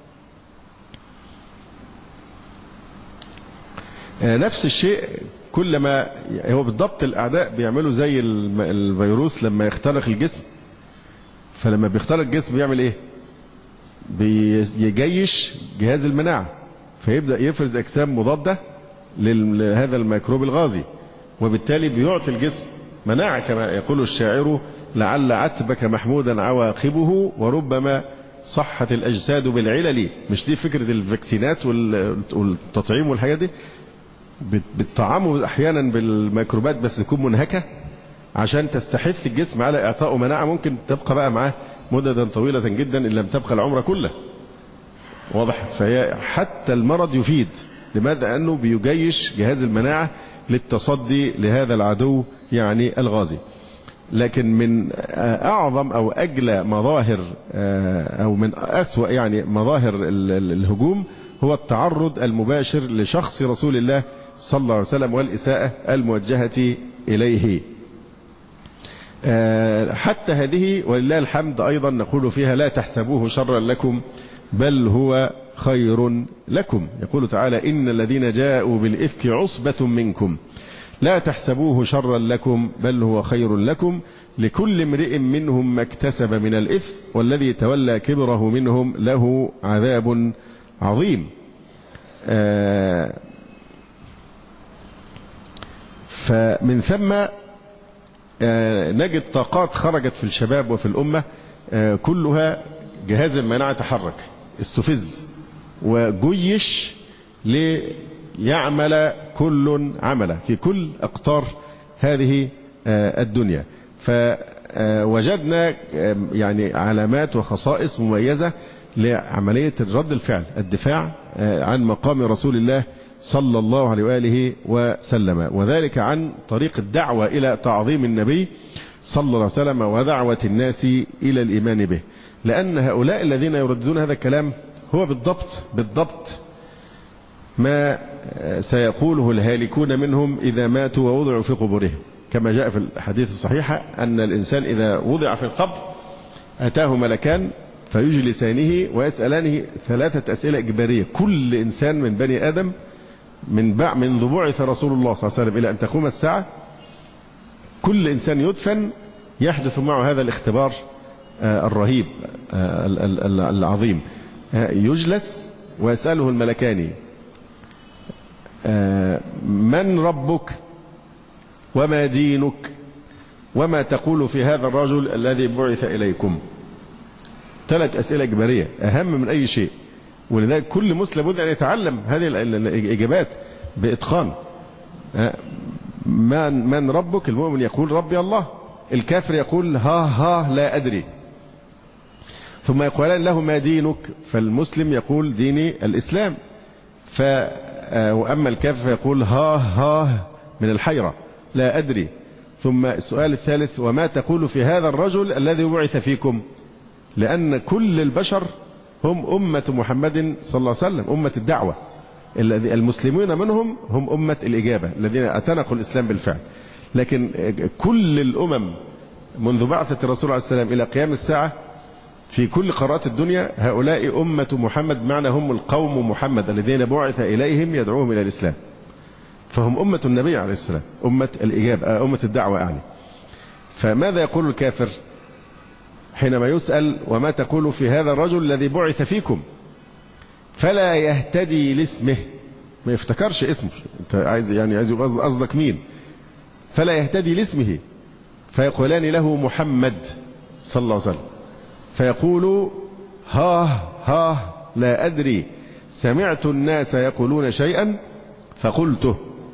نفس الشيء كلما هو بالضبط الأعداء بيعملوا زي الفيروس لما يخترق الجسم، فلما بيخترق الجسم بيعمل ايه؟ بيجيش جهاز المناعة، فيبدأ يفرز أجسام مضادة لهذا الميكروب الغازي، وبالتالي بيعطي الجسم مناعة كما يقول الشاعر: لعل عتبك محمودا عواقبه وربما صحت الأجساد بالعلل. مش دي فكرة الفاكسينات والتطعيم والحاجات دي؟ بتطعمه أحيانا بالميكروبات بس تكون منهكة عشان تستحث الجسم على إعطائه مناعة ممكن تبقى بقى معاه مددا طويلة جدا إن لم تبقى العمر كله. واضح؟ فهي حتى المرض يفيد. لماذا؟ أنه بيجيش جهاز المناعة للتصدي لهذا العدو يعني الغازي. لكن من أعظم أو أجلى مظاهر أو من أسوأ يعني مظاهر الهجوم هو التعرض المباشر لشخص رسول الله صلى الله عليه وسلم والإساءة الموجهة إليه. حتى هذه ولله الحمد أيضا نقول فيها: لا تحسبوه شرا لكم بل هو خير لكم. يقول تعالى: إن الذين جاءوا بالإفك عصبة منكم لا تحسبوه شرا لكم بل هو خير لكم لكل امرئ منهم ما اكتسب من الإثم والذي تولى كبره منهم له عذاب عظيم. فمن ثم نجد طاقات خرجت في الشباب وفي الأمة كلها جهاز المناعة تحرك، استفز وجيش ليعمل كل عمله في كل أقطار هذه الدنيا. فوجدنا يعني علامات وخصائص مميزة لعملية رد الفعل، الدفاع عن مقام رسول الله صلى الله عليه وآله وسلم، وذلك عن طريق الدعوة إلى تعظيم النبي صلى الله عليه وسلم ودعوة الناس إلى الإيمان به. لأن هؤلاء الذين يرددون هذا الكلام هو بالضبط بالضبط ما سيقوله الهالكون منهم إذا ماتوا ووضعوا في قبورهم، كما جاء في الحديث الصحيحة أن الإنسان إذا وضع في القبر أتاه ملكان فيجلسانه ويسألانه ثلاثة أسئلة إجبارية. كل إنسان من بني آدم من بعد منذ بعث رسول الله صلى الله عليه وسلم إلى أن تقوم الساعة، كل إنسان يدفن يحدث معه هذا الاختبار الرهيب العظيم. يجلس ويسأله الملكان: من ربك وما دينك وما تقول في هذا الرجل الذي بعث إليكم. ثلاث أسئلة إجبارية أهم من أي شيء، ولذلك كل مسلم بد أن يتعلم هذه الإجابات بإتقان. من, من ربك؟ المؤمن يقول ربي الله، الكافر يقول ها ها لا أدري. ثم يقولان له ما دينك؟ فالمسلم يقول ديني الإسلام، وأما الكافر يقول ها ها من الحيرة لا أدري. ثم السؤال الثالث: وما تقول في هذا الرجل الذي بعث فيكم؟ لأن كل البشر هم أمة محمد صلى الله عليه وسلم، أمة الدعوة. الذي المسلمون منهم هم أمة الإجابة الذين أتنقوا الإسلام بالفعل. لكن كل الأمم منذ بعثة الرسول عليه السلام إلى قيام الساعة في كل قارات الدنيا هؤلاء أمة محمد، معنى هم القوم محمد الذين بعث إليهم يدعوهم إلى الإسلام، فهم أمة النبي عليه السلام، أمة الإجابة، أمة الدعوة يعني. فماذا يقول الكافر حينما يسأل وما تقول في هذا الرجل الذي بعث فيكم؟ فلا يهتدي لاسمه، ما يفتكرش اسمه، انت عايز يعني عايز قصدك مين؟ فلا يهتدي لاسمه، فيقولان له محمد صلى الله عليه وسلم، فيقول ها ها لا أدري، سمعت الناس يقولون شيئا فقلته.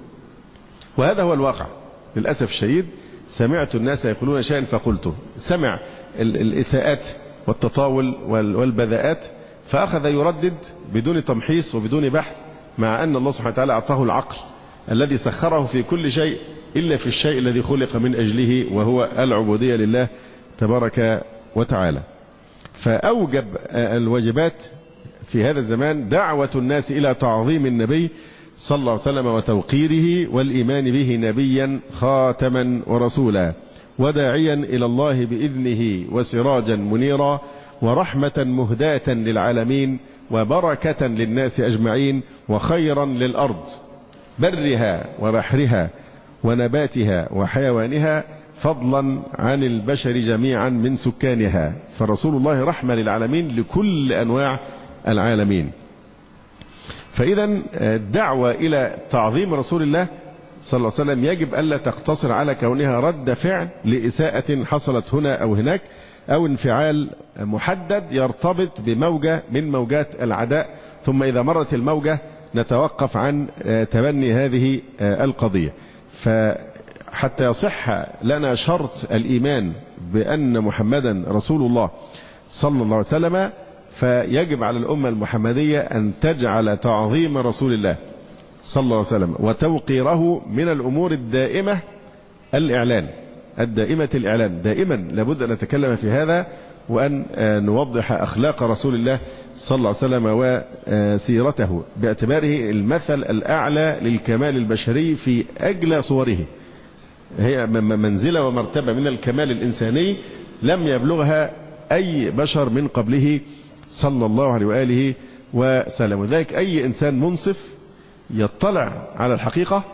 وهذا هو الواقع للأسف الشديد، سمعت الناس يقولون شيئا فقلته، سمع الإساءات والتطاول والبذاءات فأخذ يردد بدون تمحيص وبدون بحث، مع أن الله سبحانه وتعالى أعطاه العقل الذي سخره في كل شيء إلا في الشيء الذي خلق من أجله وهو العبودية لله تبارك وتعالى. فأوجب الواجبات في هذا الزمان دعوة الناس إلى تعظيم النبي صلى الله عليه وسلم وتوقيره والإيمان به نبيا خاتما ورسولا وداعيا إلى الله بإذنه وسراجا منيرا ورحمة مهداة للعالمين وبركة للناس أجمعين وخيرا للأرض برها وبحرها ونباتها وحيوانها فضلا عن البشر جميعا من سكانها. فرسول الله رحمة للعالمين لكل أنواع العالمين. فإذا الدعوة إلى تعظيم رسول الله صلى الله عليه وسلم يجب ألا تقتصر على كونها رد فعل لإساءة حصلت هنا أو هناك أو انفعال محدد يرتبط بموجة من موجات العداء، ثم إذا مرت الموجة نتوقف عن تبني هذه القضية. فحتى يصح لنا شرط الإيمان بأن محمدا رسول الله صلى الله عليه وسلم فيجب على الأمة المحمدية أن تجعل تعظيم رسول الله صلى الله عليه وسلم وتوقيره من الأمور الدائمة الإعلان الدائمة الإعلان دائما لابد أن نتكلم في هذا، وأن نوضح أخلاق رسول الله صلى الله عليه وسلم وسيرته باعتباره المثل الأعلى للكمال البشري في أجلى صوره. هي منزلة ومرتبة من الكمال الإنساني لم يبلغها أي بشر من قبله صلى الله عليه وآله وسلم. وذلك أي إنسان منصف يطلع على الحقيقة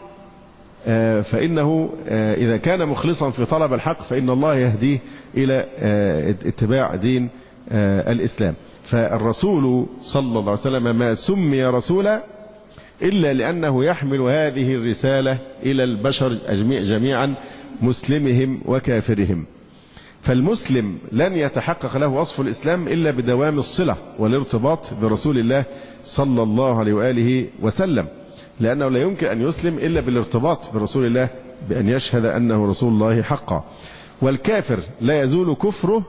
فإنه إذا كان مخلصا في طلب الحق فإن الله يهديه إلى اتباع دين الإسلام. فالرسول صلى الله عليه وسلم ما سمي رسولا إلا لأنه يحمل هذه الرسالة إلى البشر جميعا مسلمهم وكافرهم. فالمسلم لن يتحقق له وصف الإسلام إلا بدوام الصلة والارتباط برسول الله صلى الله عليه وآله وسلم، لأنه لا يمكن أن يسلم إلا بالارتباط برسول الله بأن يشهد أنه رسول الله حقا. والكافر لا يزول كفره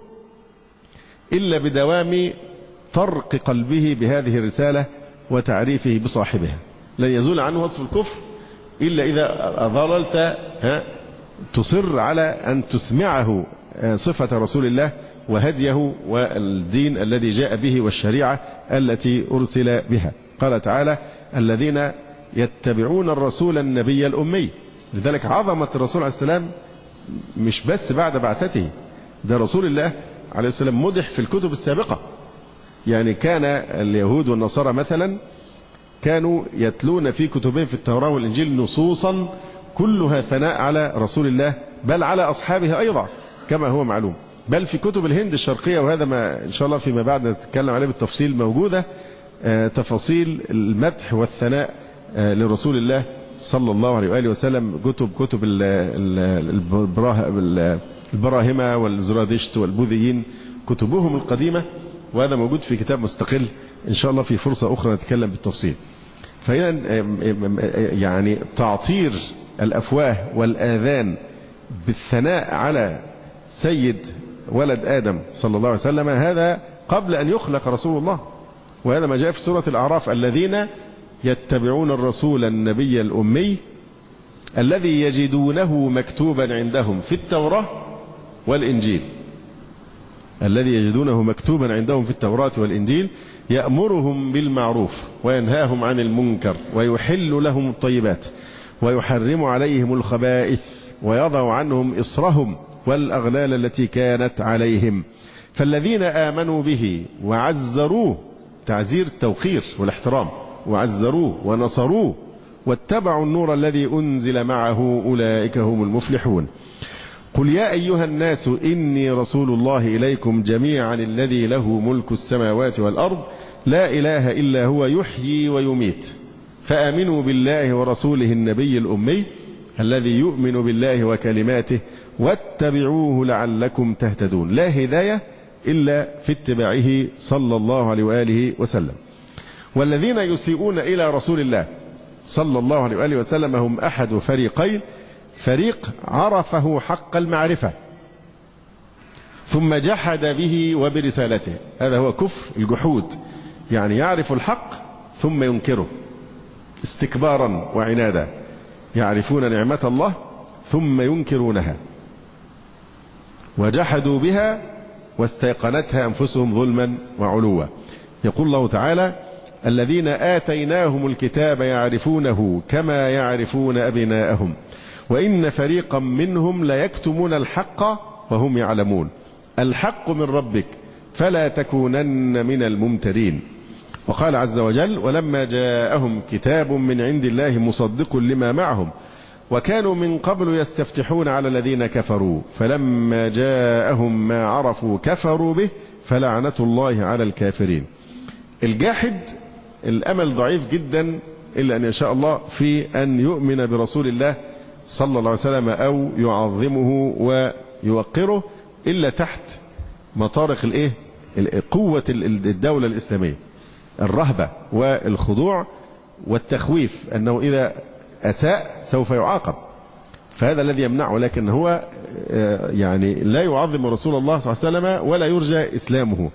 إلا بدوام طرق قلبه بهذه الرسالة وتعريفه بصاحبها. لن يزول عنه وصف الكفر إلا إذا ظللت تصر على أن تسمعه صفة رسول الله وهديه والدين الذي جاء به والشريعة التي أرسل بها. قال تعالى الذين يتبعون الرسول النبي الأمي. لذلك عظمة الرسول عليه السلام مش بس بعد بعثته، ده رسول الله عليه السلام مدح في الكتب السابقة. يعني كان اليهود والنصارى مثلا كانوا يتلون في كتبهم في التوراة والإنجيل نصوصا كلها ثناء على رسول الله بل على أصحابه أيضا كما هو معلوم. بل في كتب الهند الشرقية، وهذا ما إن شاء الله فيما بعد نتكلم عليه بالتفصيل، موجودة تفاصيل المدح والثناء لرسول الله صلى الله عليه وآله وسلم. كتب كتب البراهمة والزرادشت والبوذيين كتبهم القديمة، وهذا موجود في كتاب مستقل إن شاء الله في فرصة أخرى نتكلم بالتفصيل. فإذا يعني تعطير الأفواه والآذان بالثناء على سيد ولد آدم صلى الله عليه وسلم هذا قبل أن يخلق رسول الله. وهذا ما جاء في سورة الأعراف الذين يتبعون الرسول النبي الأمي الذي يجدونه مكتوبا عندهم في التوراة والإنجيل الذي يجدونه مكتوبا عندهم في التوراة والإنجيل يأمرهم بالمعروف وينهاهم عن المنكر ويحل لهم الطيبات ويحرم عليهم الخبائث ويضع عنهم إصرهم والأغلال التي كانت عليهم. فالذين آمنوا به وعزروه، تعزير التوقير والاحترام، وعزروه ونصروه واتبعوا النور الذي أنزل معه أولئك هم المفلحون. قل يا أيها الناس إني رسول الله إليكم جميعا الذي له ملك السماوات والأرض لا إله إلا هو يحيي ويميت فآمنوا بالله ورسوله النبي الأمي الذي يؤمن بالله وكلماته واتبعوه لعلكم تهتدون. لا هداية إلا في اتباعه صلى الله عليه وآله وسلم. والذين يسيئون إلى رسول الله صلى الله عليه وآله وسلم هم أحد فريقين: فريق عرفه حق المعرفة ثم جحد به وبرسالته، هذا هو كفر الجحود، يعني يعرف الحق ثم ينكره استكبارا وعنادا، يعرفون نعمة الله ثم ينكرونها، وجحدوا بها واستيقنتها أنفسهم ظلما وعلوا. يقول الله تعالى: الذين آتيناهم الكتاب يعرفونه كما يعرفون أبناءهم وإن فريقا منهم ليكتمون الحق وهم يعلمون. الحق من ربك فلا تكونن من الممترين. وقال عز وجل: ولما جاءهم كتاب من عند الله مصدق لما معهم وكانوا من قبل يستفتحون على الذين كفروا فلما جاءهم ما عرفوا كفروا به فلعنة الله على الكافرين. الجاحد الأمل ضعيف جدا إلا أن يشاء الله في أن يؤمن برسول الله صلى الله عليه وسلم أو يعظمه ويوقره إلا تحت مطارق الإيه؟ قوة الدولة الإسلامية، الرهبة والخضوع والتخويف أنه إذا أساء سوف يعاقب، فهذا الذي يمنعه. لكن هو يعني لا يعظم رسول الله صلى الله عليه وسلم ولا يرجى إسلامه.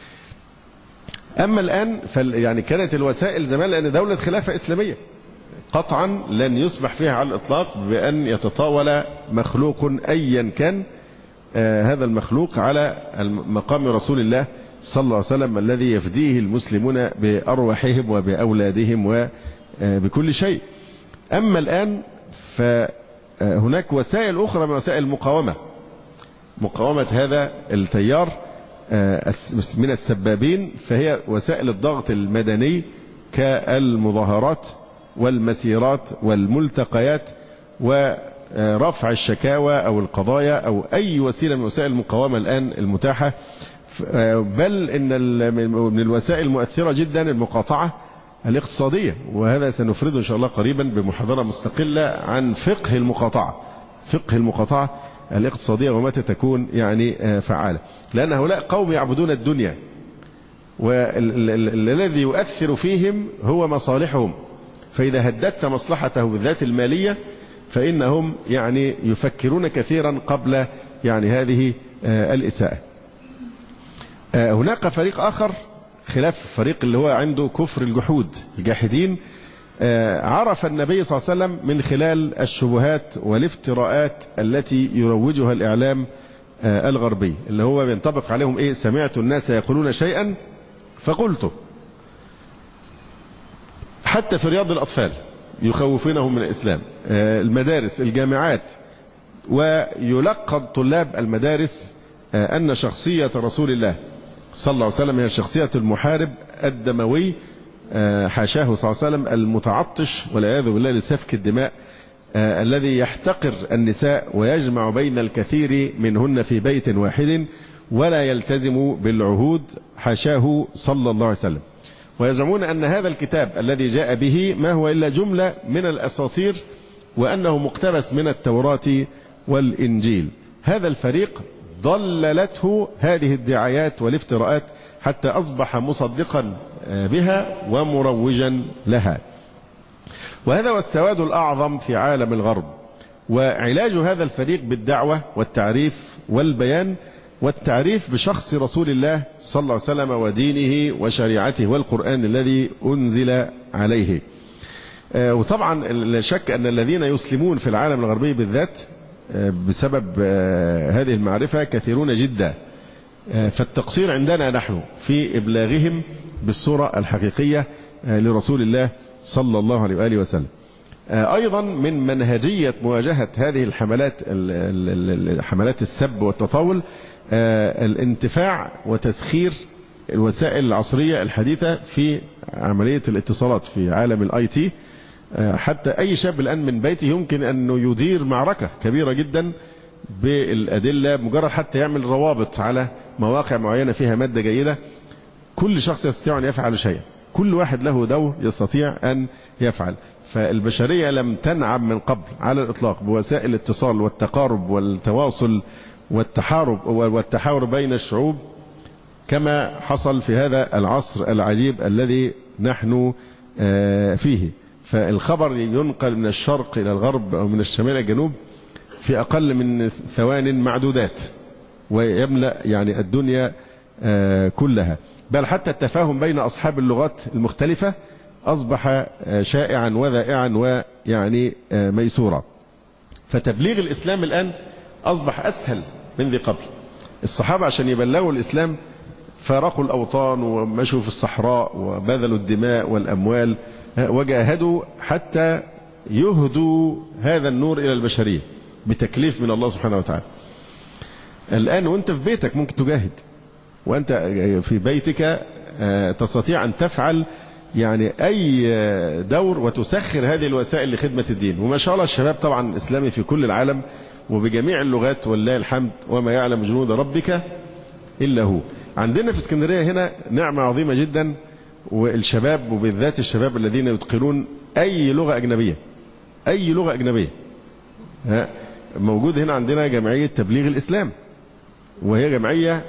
أما الآن يعني كانت الوسائل زمان، لأن دولة خلافة إسلامية قطعا لن يسمح فيها على الإطلاق بأن يتطاول مخلوق أيا كان آه هذا المخلوق على مقام رسول الله صلى الله عليه وسلم الذي يفديه المسلمون بأرواحهم وبأولادهم وبكل شيء. أما الآن فهناك وسائل أخرى من وسائل المقاومة، مقاومة هذا التيار من السبابين، فهي وسائل الضغط المدني كالمظاهرات والمسيرات والملتقيات ورفع الشكاوى أو القضايا أو أي وسيلة من وسائل المقاومة الآن المتاحة. بل إن من الوسائل المؤثرة جدا المقاطعة الاقتصادية، وهذا سنفرده إن شاء الله قريبا بمحاضرة مستقلة عن فقه المقاطعة، فقه المقاطعة الاقتصادية ومتى تكون يعني فعالة، لأن هؤلاء قوم يعبدون الدنيا والذي يؤثر فيهم هو مصالحهم، فإذا هددت مصلحته بالذات المالية فإنهم يعني يفكرون كثيرا قبل يعني هذه الإساءة. هناك فريق آخر خلاف فريق اللي هو عنده كفر الجحود الجاحدين، عرف النبي صلى الله عليه وسلم من خلال الشبهات والافتراءات التي يروجها الإعلام الغربي، اللي هو بينطبق عليهم إيه؟ سمعت الناس يقولون شيئا فقلته. حتى في رياض الأطفال يخوفونهم من الإسلام، المدارس، الجامعات، ويلقن طلاب المدارس أن شخصية رسول الله صلى الله عليه وسلم هي شخصية المحارب الدموي حاشاه صلى الله عليه وسلم المتعطش والعياذ بالله لسفك الدماء، الذي يحتقر النساء ويجمع بين الكثير منهن في بيت واحد ولا يلتزم بالعهود حاشاه صلى الله عليه وسلم. ويزعمون أن هذا الكتاب الذي جاء به ما هو إلا جملة من الأساطير وأنه مقتبس من التوراة والإنجيل. هذا الفريق ضللته هذه الدعايات والافتراءات حتى أصبح مصدقا بها ومروجا لها، وهذا هو السواد الأعظم في عالم الغرب. وعلاج هذا الفريق بالدعوة والتعريف والبيان والتعريف بشخص رسول الله صلى الله عليه وسلم ودينه وشريعته والقرآن الذي أنزل عليه. وطبعا لا شك أن الذين يسلمون في العالم الغربي بالذات بسبب هذه المعرفة كثيرون جدا، فالتقصير عندنا نحن في إبلاغهم بالصورة الحقيقية لرسول الله صلى الله عليه وآله وسلم. أيضا من منهجية مواجهة هذه الحملات حملات السب والتطاول الانتفاع وتسخير الوسائل العصرية الحديثة في عملية الاتصالات في عالم الاي تي. حتى أي شاب الآن من بيته يمكن أنه يدير معركة كبيرة جدا بالأدلة، مجرد حتى يعمل روابط على مواقع معينة فيها مادة جيدة. كل شخص يستطيع أن يفعل شيئا، كل واحد له دور يستطيع أن يفعل. فالبشرية لم تنعم من قبل على الإطلاق بوسائل الاتصال والتقارب والتواصل والتحارب والتحاور بين الشعوب كما حصل في هذا العصر العجيب الذي نحن فيه. فالخبر ينقل من الشرق إلى الغرب أو من الشمال إلى الجنوب في أقل من ثوان معدودات، ويملأ يعني الدنيا كلها. بل حتى التفاهم بين أصحاب اللغات المختلفة أصبح شائعا وذائعا ويعني ميسورا. فتبليغ الإسلام الآن أصبح أسهل من ذي قبل. الصحابة عشان يبلغوا الإسلام فارقوا الأوطان ومشوا في الصحراء وبذلوا الدماء والأموال وجاهدوا حتى يهدوا هذا النور إلى البشرية بتكليف من الله سبحانه وتعالى. الآن وانت في بيتك ممكن تجاهد، وانت في بيتك تستطيع أن تفعل يعني أي دور وتسخر هذه الوسائل لخدمة الدين. وما شاء الله الشباب طبعا الإسلامي في كل العالم وبجميع اللغات ولله الحمد، وما يعلم جنود ربك إلا هو. عندنا في اسكندرية هنا نعمة عظيمة جدا، والشباب وبالذات الشباب الذين يتقنون أي لغة أجنبية، أي لغة أجنبية موجود هنا. عندنا جمعية تبليغ الإسلام، وهي جمعية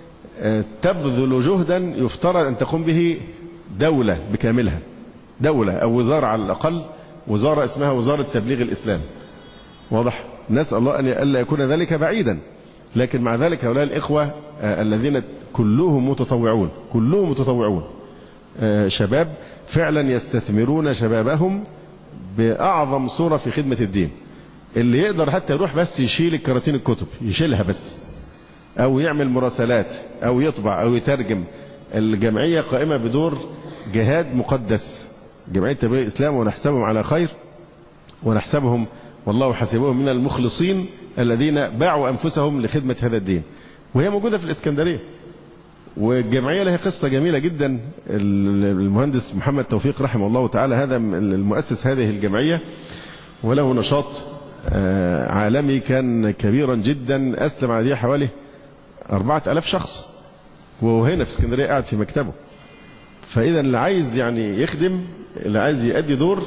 تبذل جهدا يفترض أن تقوم به دولة بكاملها، دولة أو وزارة على الأقل، وزارة اسمها وزارة تبليغ الإسلام. واضح؟ نسأل الله أن ألا يكون ذلك بعيدا. لكن مع ذلك هؤلاء الإخوة الذين كلهم متطوعون، كلهم متطوعون شباب فعلا يستثمرون شبابهم بأعظم صورة في خدمة الدين. اللي يقدر حتى يروح بس يشيل الكراتين الكتب، يشيلها بس، أو يعمل مراسلات أو يطبع أو يترجم. الجمعية قائمة بدور جهاد مقدس، جمعية تبليغ الإسلام، ونحسبهم على خير، ونحسبهم والله حسبهم من المخلصين الذين باعوا أنفسهم لخدمة هذا الدين. وهي موجودة في الإسكندرية. والجمعية لها قصة جميلة جدا. المهندس محمد توفيق رحمه الله تعالى هذا المؤسس هذه الجمعية، وله نشاط عالمي كان كبيرا جدا، أسلم عليه حوالي أربعة ألاف شخص، وهو هنا في اسكندرية قاعد في مكتبه. فإذا اللي عايز يعني يخدم، اللي عايز يؤدي دور،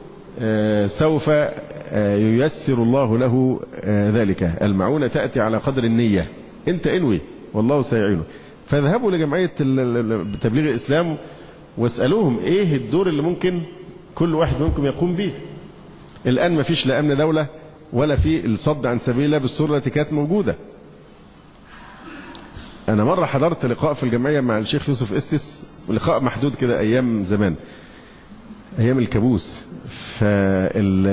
سوف ييسر الله له ذلك. المعونة تأتي على قدر النية، انت انوي والله سيعينه. فاذهبوا لجمعية تبليغ الإسلام واسألوهم ايه الدور اللي ممكن كل واحد منكم يقوم به. الآن ما فيش لا أمن دولة ولا في الصد عن سبيل الله بالصورة التي كانت موجودة. أنا مرة حضرت لقاء في الجمعية مع الشيخ يوسف استس، لقاء محدود كده أيام زمان، أيام الكابوس. فال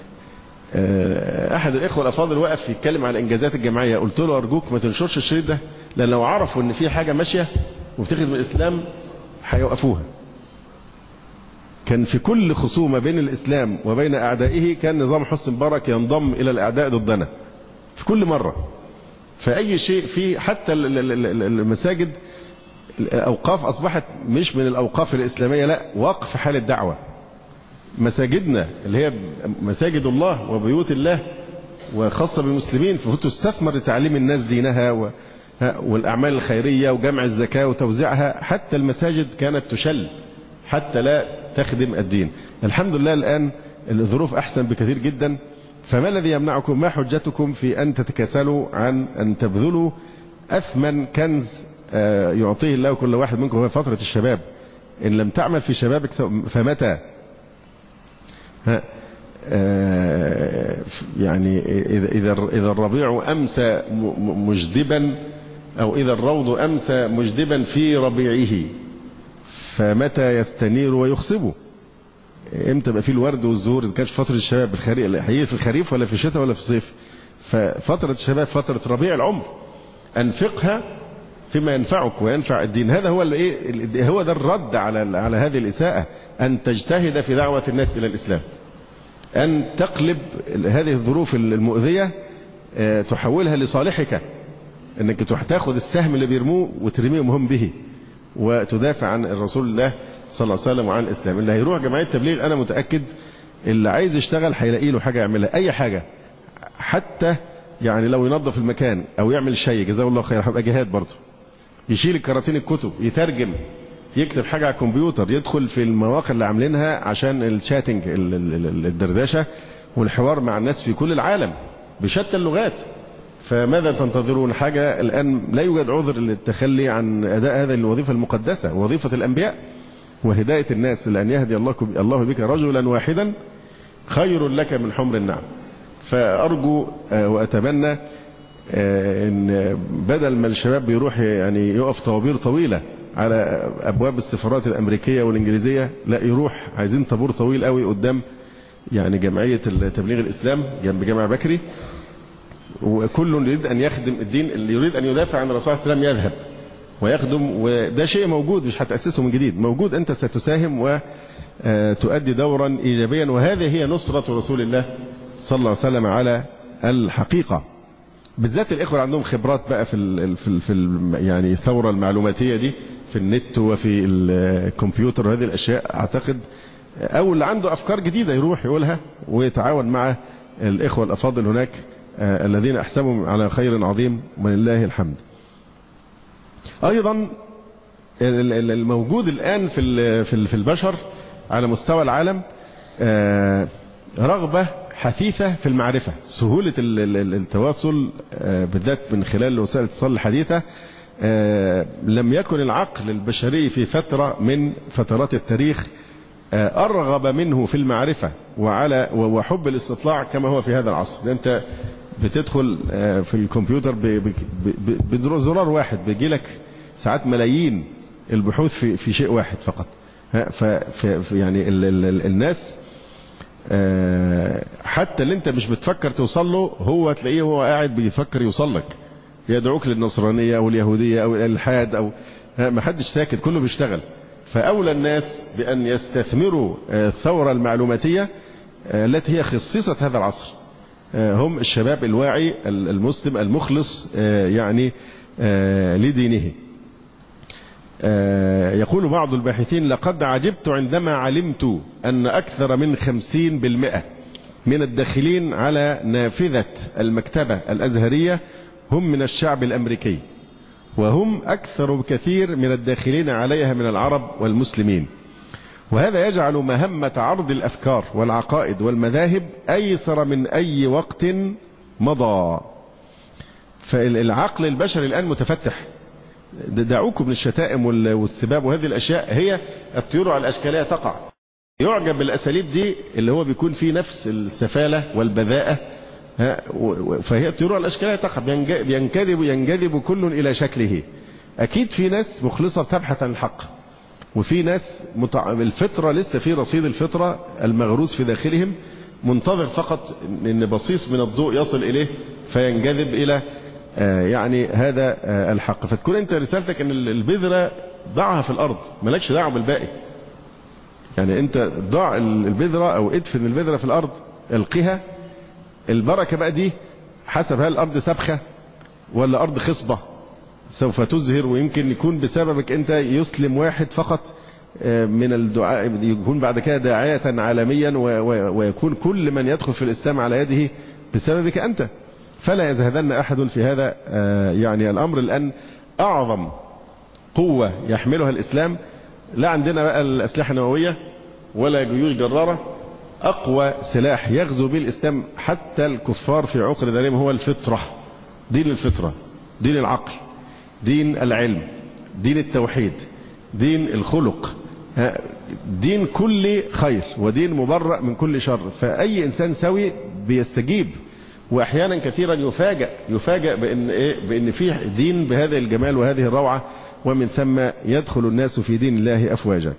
أحد الإخوة الأفاضل وقف يتكلم على إنجازات الجمعية. قلت له أرجوك ما تنشرش الشريط ده، لأن لو عرفوا إن في حاجة ماشية وبتخدم الإسلام هيوقفوها. كان في كل خصومة بين الإسلام وبين أعدائه كان نظام حسني مبارك ينضم إلى الأعداء ضدنا في كل مرة. فأي شيء في حتى المساجد، الأوقاف أصبحت مش من الأوقاف الإسلامية، لا، وقف حال الدعوة. مساجدنا اللي هي مساجد الله وبيوت الله وخاصة بالمسلمين، فتستثمر لتعليم الناس دينها والأعمال الخيرية وجمع الزكاة وتوزيعها. حتى المساجد كانت تشل حتى لا تخدم الدين. الحمد لله الآن الظروف أحسن بكثير جدا. فما الذي يمنعكم؟ ما حجتكم في أن تتكاسلوا عن أن تبذلوا أثمن كنز يعطيه الله كل واحد منكم هو فترة الشباب. إن لم تعمل في شبابك فمتى؟ يعني إذا إذا الربيع أمسى مجدبا، أو إذا الروض أمسى مجدبا في ربيعه، فمتى يستنير ويخصبه؟ امتى بقى في الورد والزهور؟ إذا كانش فترة الشباب هي في الخريف ولا في الشتاء ولا في الصيف؟ ففترة الشباب فترة ربيع العمر، أنفقها فيما ينفعك وينفع الدين. هذا هو الايه، هو ده الرد على على هذه الإساءة، أن تجتهد في دعوة الناس إلى الإسلام. أن تقلب هذه الظروف المؤذية تحولها لصالحك، أنك تاخذ السهم اللي بيرموه وترميهم هم به وتدافع عن الرسول الله صلى الله عليه وسلم وعن الإسلام. اللي هيروح جمعية تبليغ أنا متأكد اللي عايز يشتغل هيلاقي له حاجة يعملها، أي حاجة، حتى يعني لو ينظف المكان أو يعمل شيء جزاه الله خير، هيبقى جهاد برضه. يشيل الكراتين الكتب، يترجم، يكتب حاجة على الكمبيوتر، يدخل في المواقع اللي عاملينها عشان الشاتنج الدردشة والحوار مع الناس في كل العالم بشتى اللغات. فماذا تنتظرون؟ حاجة الآن لا يوجد عذر للتخلي عن أداء هذه الوظيفة المقدسة، وظيفة الأنبياء وهداية الناس، لأن يهدي الله الله بك رجلا واحدا خير لك من حمر النعم. فأرجو وأتمنى إن بدل ما الشباب بيروح يعني يقف طوابير طويلة على أبواب السفارات الأمريكية والإنجليزية، لا يروح عايزين طابور طويل قوي قدام يعني جمعية تبليغ الإسلام جنب جامع بكري، وكل يريد أن يخدم الدين، اللي يريد أن يدافع عن الرسول صلى الله عليه وسلم يذهب ويخدم. وده شيء موجود مش هتأسسه من جديد، موجود، أنت ستساهم وتؤدي دورا إيجابيا. وهذه هي نصرة رسول الله صلى الله عليه وسلم على الحقيقة. بالذات الإخوة عندهم خبرات بقى في ال في ال في ال يعني الثورة المعلوماتية دي في النت وفي الكمبيوتر وهذه الأشياء، أعتقد أو اللي عنده أفكار جديدة يروح يقولها ويتعاون مع الإخوة الأفاضل هناك الذين أحسبهم على خير عظيم ولله الحمد. أيضا الموجود الآن في في البشر على مستوى العالم رغبة حثيثة في المعرفة، سهولة التواصل بالذات من خلال وسائل الاتصال الحديثة. لم يكن العقل البشري في فترة من فترات التاريخ أرغب منه في المعرفة وعلى وحب الاستطلاع كما هو في هذا العصر. أنت بتدخل في الكمبيوتر بزرار واحد بيجي لك ساعات ملايين البحوث في في شيء واحد فقط. ف يعني ال ال الناس حتى اللي انت مش بتفكر توصل له هو تلاقيه هو قاعد بيفكر يوصل لك، يدعوك للنصرانية او اليهودية او الالحاد او ما حدش ساكت، كله بيشتغل. فاولى الناس بان يستثمروا الثورة المعلوماتية التي هي خصيصة هذا العصر هم الشباب الواعي المسلم المخلص يعني لدينه. يقول بعض الباحثين: لقد عجبت عندما علمت أن أكثر من خمسين بالمئة من الداخلين على نافذة المكتبة الأزهرية هم من الشعب الأمريكي، وهم أكثر بكثير من الداخلين عليها من العرب والمسلمين، وهذا يجعل مهمة عرض الأفكار والعقائد والمذاهب أيسر من أي وقت مضى. فالعقل البشري الآن متفتح. دعوكم من الشتائم والسباب وهذه الأشياء، هي الطيور على الأشكالية تقع. يعجب بالأساليب دي اللي هو بيكون فيه نفس السفالة والبذاءة، فهي الطيور على الأشكالية تقع، بينكذب ينجذب كل إلى شكله. أكيد في ناس مخلصة بتبحث عن الحق، وفي ناس متع... الفطرة لسه في رصيد الفطرة المغروس في داخلهم، منتظر فقط ان بصيص من الضوء يصل اليه فينجذب الى آه يعني هذا آه الحق. فتكون انت رسالتك ان البذرة ضعها في الارض، مالكش دعوه بالباقي. يعني انت ضع البذرة او ادفن البذرة في الارض، القها. البركة بقى دي حسب هل الارض سبخة ولا ارض خصبة سوف تزهر، ويمكن يكون بسببك انت يسلم واحد فقط من الدعاء، يكون بعد كده داعية عالميا، ويكون كل من يدخل في الإسلام على يده بسببك أنت. فلا يزهدن أحد في هذا يعني الأمر. الآن أعظم قوة يحملها الإسلام، لا عندنا بقى الأسلحة النووية ولا جيوش جرارة، أقوى سلاح يغزو به الإسلام حتى الكفار في عقر دارهم هو الفطرة. دين الفطرة، دين العقل، دين العلم، دين التوحيد، دين الخلق، دين كل خير، ودين مبرأ من كل شر. فأي إنسان سوي بيستجيب، وأحيانا كثيرا يفاجأ يفاجأ بأن إيه بأن فيه دين بهذا الجمال وهذه الروعة، ومن ثم يدخل الناس في دين الله أفواجا.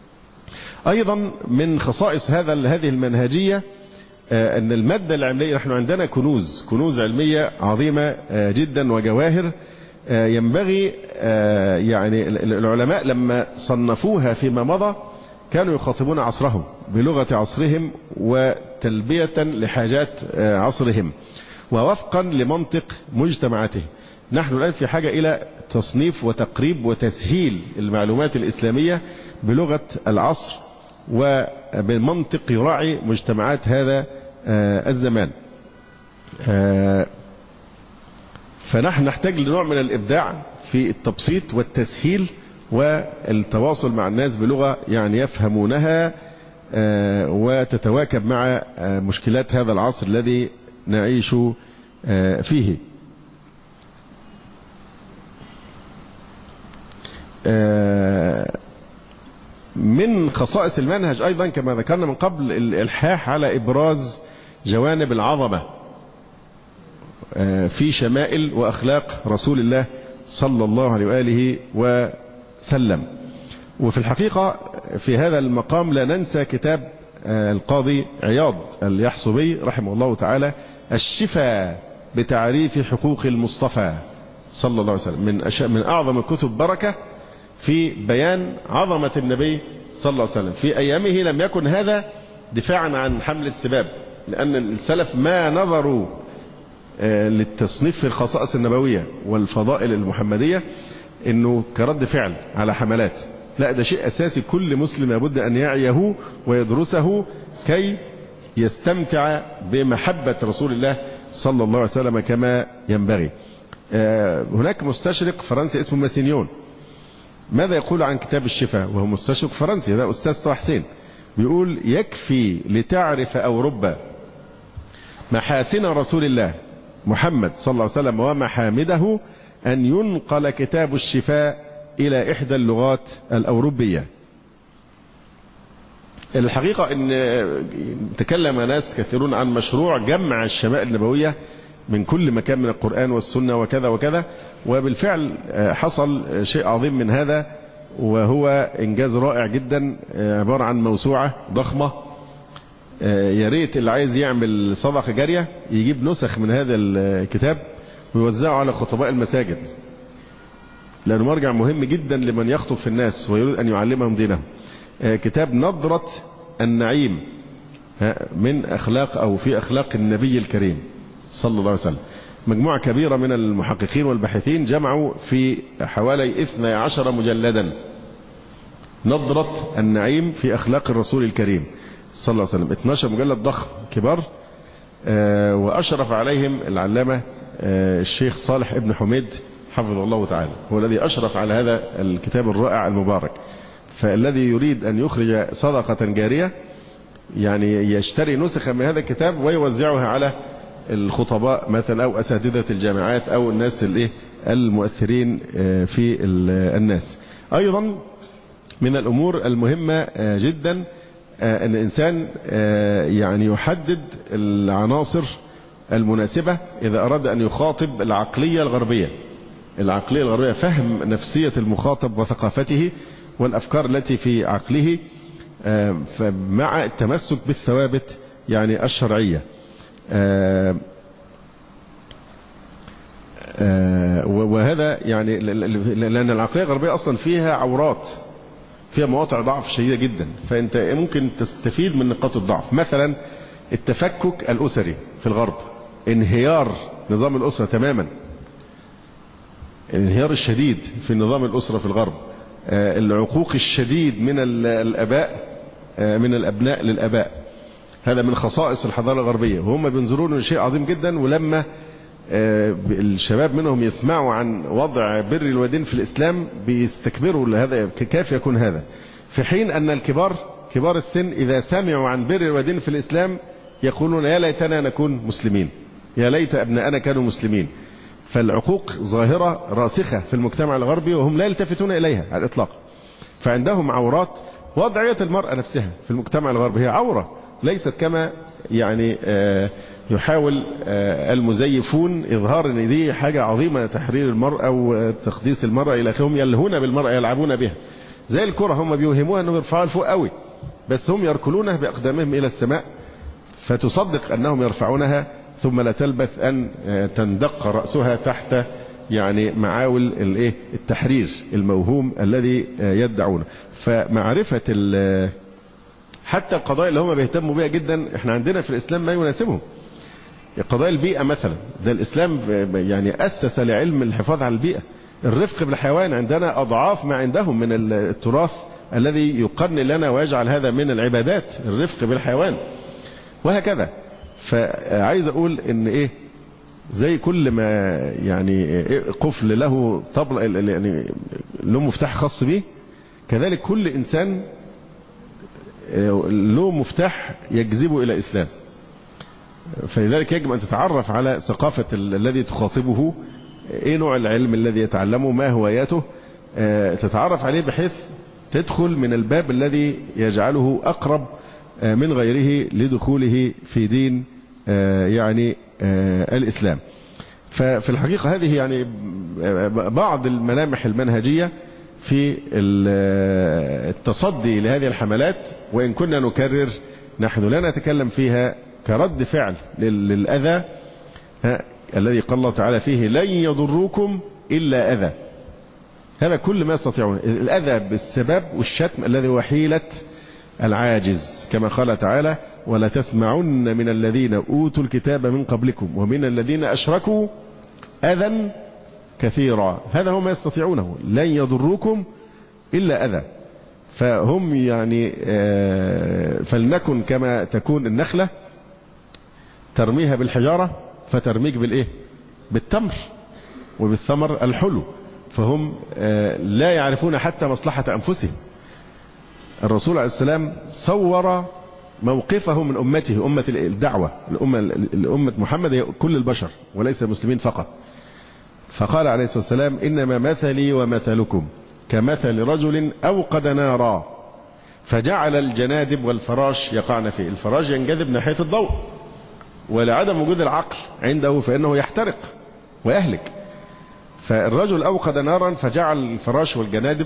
أيضا من خصائص هذا هذه المنهجية أن المادة العلمية، نحن عندنا كنوز كنوز علمية عظيمة جدا وجواهر ينبغي يعني العلماء لما صنفوها فيما مضى كانوا يخاطبون عصرهم بلغة عصرهم، وتلبية لحاجات عصرهم ووفقا لمنطق مجتمعاته. نحن الآن في حاجة إلى تصنيف وتقريب وتسهيل المعلومات الإسلامية بلغة العصر وبالمنطق يراعي مجتمعات هذا الزمان. فنحن نحتاج لنوع من الإبداع في التبسيط والتسهيل والتواصل مع الناس بلغة يعني يفهمونها وتتواكب مع مشكلات هذا العصر الذي نعيش فيه. من خصائص المنهج أيضا كما ذكرنا من قبل الإلحاح على إبراز جوانب العظمة في شمائل وأخلاق رسول الله صلى الله عليه وآله وسلم. وفي الحقيقة في هذا المقام لا ننسى كتاب القاضي عياض اليحصبي رحمه الله تعالى الشفاء بتعريف حقوق المصطفى صلى الله عليه وسلم، من من أعظم الكتب بركة في بيان عظمة النبي صلى الله عليه وسلم. في أيامه لم يكن هذا دفاعا عن حملة سباب، لأن السلف ما نظروا للتصنيف في الخصائص النبوية والفضائل المحمدية انه كرد فعل على حملات، لا ده شيء اساسي كل مسلم لابد ان يعيه ويدرسه كي يستمتع بمحبة رسول الله صلى الله عليه وسلم كما ينبغي. هناك مستشرق فرنسي اسمه ماسينيون، ماذا يقول عن كتاب الشفاء وهو مستشرق فرنسي، هذا أستاذ طه حسين، بيقول يكفي لتعرف أوروبا محاسن رسول الله محمد صلى الله عليه وسلم ومحامده أن ينقل كتاب الشفاء إلى إحدى اللغات الأوروبية. الحقيقة أن تكلم ناس كثيرون عن مشروع جمع الشمائل النبوية من كل مكان من القرآن والسنة وكذا وكذا، وبالفعل حصل شيء عظيم من هذا، وهو إنجاز رائع جدا، عبارة عن موسوعة ضخمة. يا ريت اللي عايز يعمل صدقة جارية يجيب نسخ من هذا الكتاب ويوزعه على خطباء المساجد، لأنه مرجع مهم جدا لمن يخطب في الناس ويريد أن يعلمهم دينهم. كتاب نظرة النعيم من أخلاق أو في أخلاق النبي الكريم صلى الله عليه وسلم. مجموعة كبيرة من المحققين والباحثين جمعوا في حوالي اثني عشر مجلدا نظرة النعيم في أخلاق الرسول الكريم صلى الله عليه وسلم، اثني عشر مجلد ضخم كبار، وأشرف عليهم العلامة الشيخ صالح ابن حميد حفظه الله تعالى، هو الذي أشرف على هذا الكتاب الرائع المبارك. فالذي يريد أن يخرج صدقة جارية يعني يشتري نسخة من هذا الكتاب ويوزعها على الخطباء مثلا أو أساتذة الجامعات أو الناس الايه المؤثرين في الناس. أيضا من الأمور المهمة جدا أن الإنسان يعني يحدد العناصر المناسبة إذا أراد أن يخاطب العقلية الغربية. العقلية الغربية فهم نفسية المخاطب وثقافته والأفكار التي في عقله مع التمسك بالثوابت يعني الشرعية. وهذا يعني لأن العقلية الغربية أصلا فيها عورات، فيها مواقع ضعف شديدة جدا، فأنت ممكن تستفيد من نقاط الضعف. مثلا التفكك الأسري في الغرب، انهيار نظام الأسرة تماما، الانهيار الشديد في نظام الأسرة في الغرب، العقوق الشديد من الأباء من الأبناء للأباء، هذا من خصائص الحضارة الغربية، وهم بينظرون شيء عظيم جدا. ولما الشباب منهم يسمعوا عن وضع بر الوالدين في الإسلام بيستكبروا لهذا، كيف يكون هذا، في حين أن الكبار كبار السن إذا سمعوا عن بر الوالدين في الإسلام يقولون يا ليتنا نكون مسلمين، يا ليت أبناءنا كانوا مسلمين. فالعقوق ظاهرة راسخة في المجتمع الغربي وهم لا يلتفتون إليها على الإطلاق. فعندهم عورات. وضعية المرأة نفسها في المجتمع الغربي هي عورة، ليست كما يعني يحاول المزيفون إظهار أن دي حاجة عظيمة، تحرير المرأة وتقديس المرأة إلى آخره. هم يلهون بالمرأة، يلعبون بها زي الكرة، هم بيوهموها أنهم يرفعوا لفوق قوي، بس هم يركلونها بأقدامهم إلى السماء، فتصدق أنهم يرفعونها ثم لا تلبث أن تندق رأسها تحت يعني معاول الايه التحرير الموهوم الذي يدعونه. فمعرفة حتى القضايا اللي هم بيهتموا بيها جدا احنا عندنا في الإسلام ما يناسبهم. قضايا البيئة مثلا، ده الإسلام يعني أسس لعلم الحفاظ على البيئة. الرفق بالحيوان عندنا أضعاف ما عندهم من التراث الذي يقرن لنا ويجعل هذا من العبادات، الرفق بالحيوان وهكذا. فعايز أقول إن إيه، زي كل ما يعني قفل له طبل يعني له مفتاح خاص به، كذلك كل إنسان له مفتاح يجذبه إلى الإسلام. فلذلك يجب أن تتعرف على ثقافة الذي تخاطبه، ايه نوع العلم الذي يتعلمه، ما هواياته، تتعرف عليه بحيث تدخل من الباب الذي يجعله أقرب من غيره لدخوله في دين يعني الإسلام. ففي الحقيقة هذه يعني بعض الملامح المنهجية في التصدي لهذه الحملات، وإن كنا نكرر نحن لا نتكلم فيها كرد فعل للأذى الذي قال الله تعالى فيه لن يضروكم إلا أذى. هذا كل ما يستطيعون، الأذى بالسبب والشتم الذي هو حيلة العاجز، كما قال تعالى ولا تسمعن من الذين أوتوا الكتاب من قبلكم ومن الذين أشركوا أذى كثيرا. هذا هو ما يستطيعونه، لن يضروكم إلا أذى. فهم يعني فلنكن كما تكون النخلة ترميها بالحجارة فترميك بالإيه؟ بالتمر وبالثمر الحلو. فهم لا يعرفون حتى مصلحة أنفسهم. الرسول عليه السلام صور موقفه من أمته، أمة الدعوة، الأمة, الأمة محمد هي كل البشر وليس المسلمين فقط. فقال عليه الصلاة والسلام إنما مثلي ومثلكم كمثل رجل أوقد نارا فجعل الجنادب والفراش يقعن فيه. الفراش ينجذب ناحية الضوء، ولعدم وجود العقل عنده فإنه يحترق ويهلك. فالرجل أوقد نارا فجعل الفراش والجنادب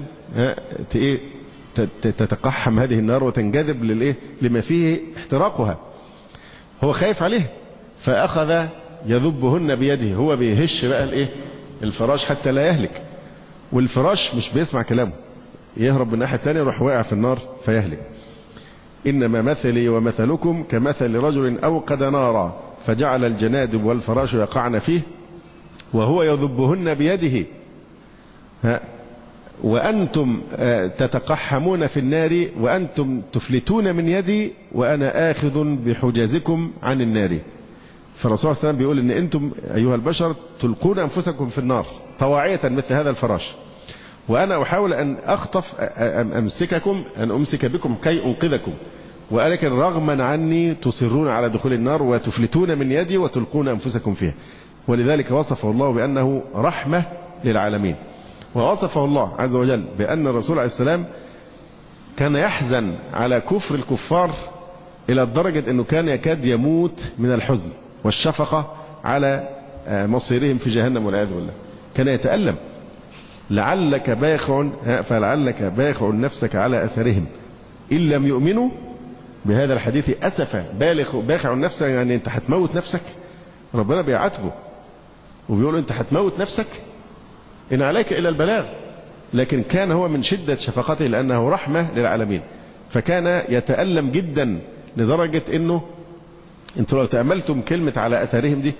تتقحم هذه النار وتنجذب للإيه؟ لما فيه احتراقها. هو خايف عليه فأخذ يذبهن بيده، هو بيهش بقى الإيه؟ الفراش حتى لا يهلك. والفراش مش بيسمع كلامه، يهرب من الناحية الثانية يروح واقع في النار فيهلك. إنما مثلي ومثلكم كمثل رجل أوقد نارا فجعل الجنادب والفراش يقعن فيه وهو يذبهن بيده ها وأنتم تتقحمون في النار وأنتم تفلتون من يدي وأنا آخذ بحجازكم عن النار. فالرسول صلى الله عليه وسلم بيقول إن أنتم أيها البشر تلقون أنفسكم في النار طواعية مثل هذا الفراش، وأنا أحاول أن أخطف أمسككم أن أمسك بكم كي أنقذكم، ولكن رغما عني تصرون على دخول النار وتفلتون من يدي وتلقون أنفسكم فيها. ولذلك وصفه الله بأنه رحمة للعالمين، ووصفه الله عز وجل بأن الرسول عليه السلام كان يحزن على كفر الكفار إلى الدرجة أنه كان يكاد يموت من الحزن والشفقة على مصيرهم في جهنم والعياذ بالله. كان يتألم لعلك باخع فلعلك باخع نفسك على أثرهم إن لم يؤمنوا بهذا الحديث أسفا. بالغ باخع نفسك يعني أنت هتموت نفسك. ربنا بيعاتبه وبيقول أنت هتموت نفسك إن عليك إلى البلاغ. لكن كان هو من شدة شفقته لأنه رحمة للعالمين، فكان يتألم جدا لدرجة أنه أنتوا لو تأملتم كلمة على أثرهم دي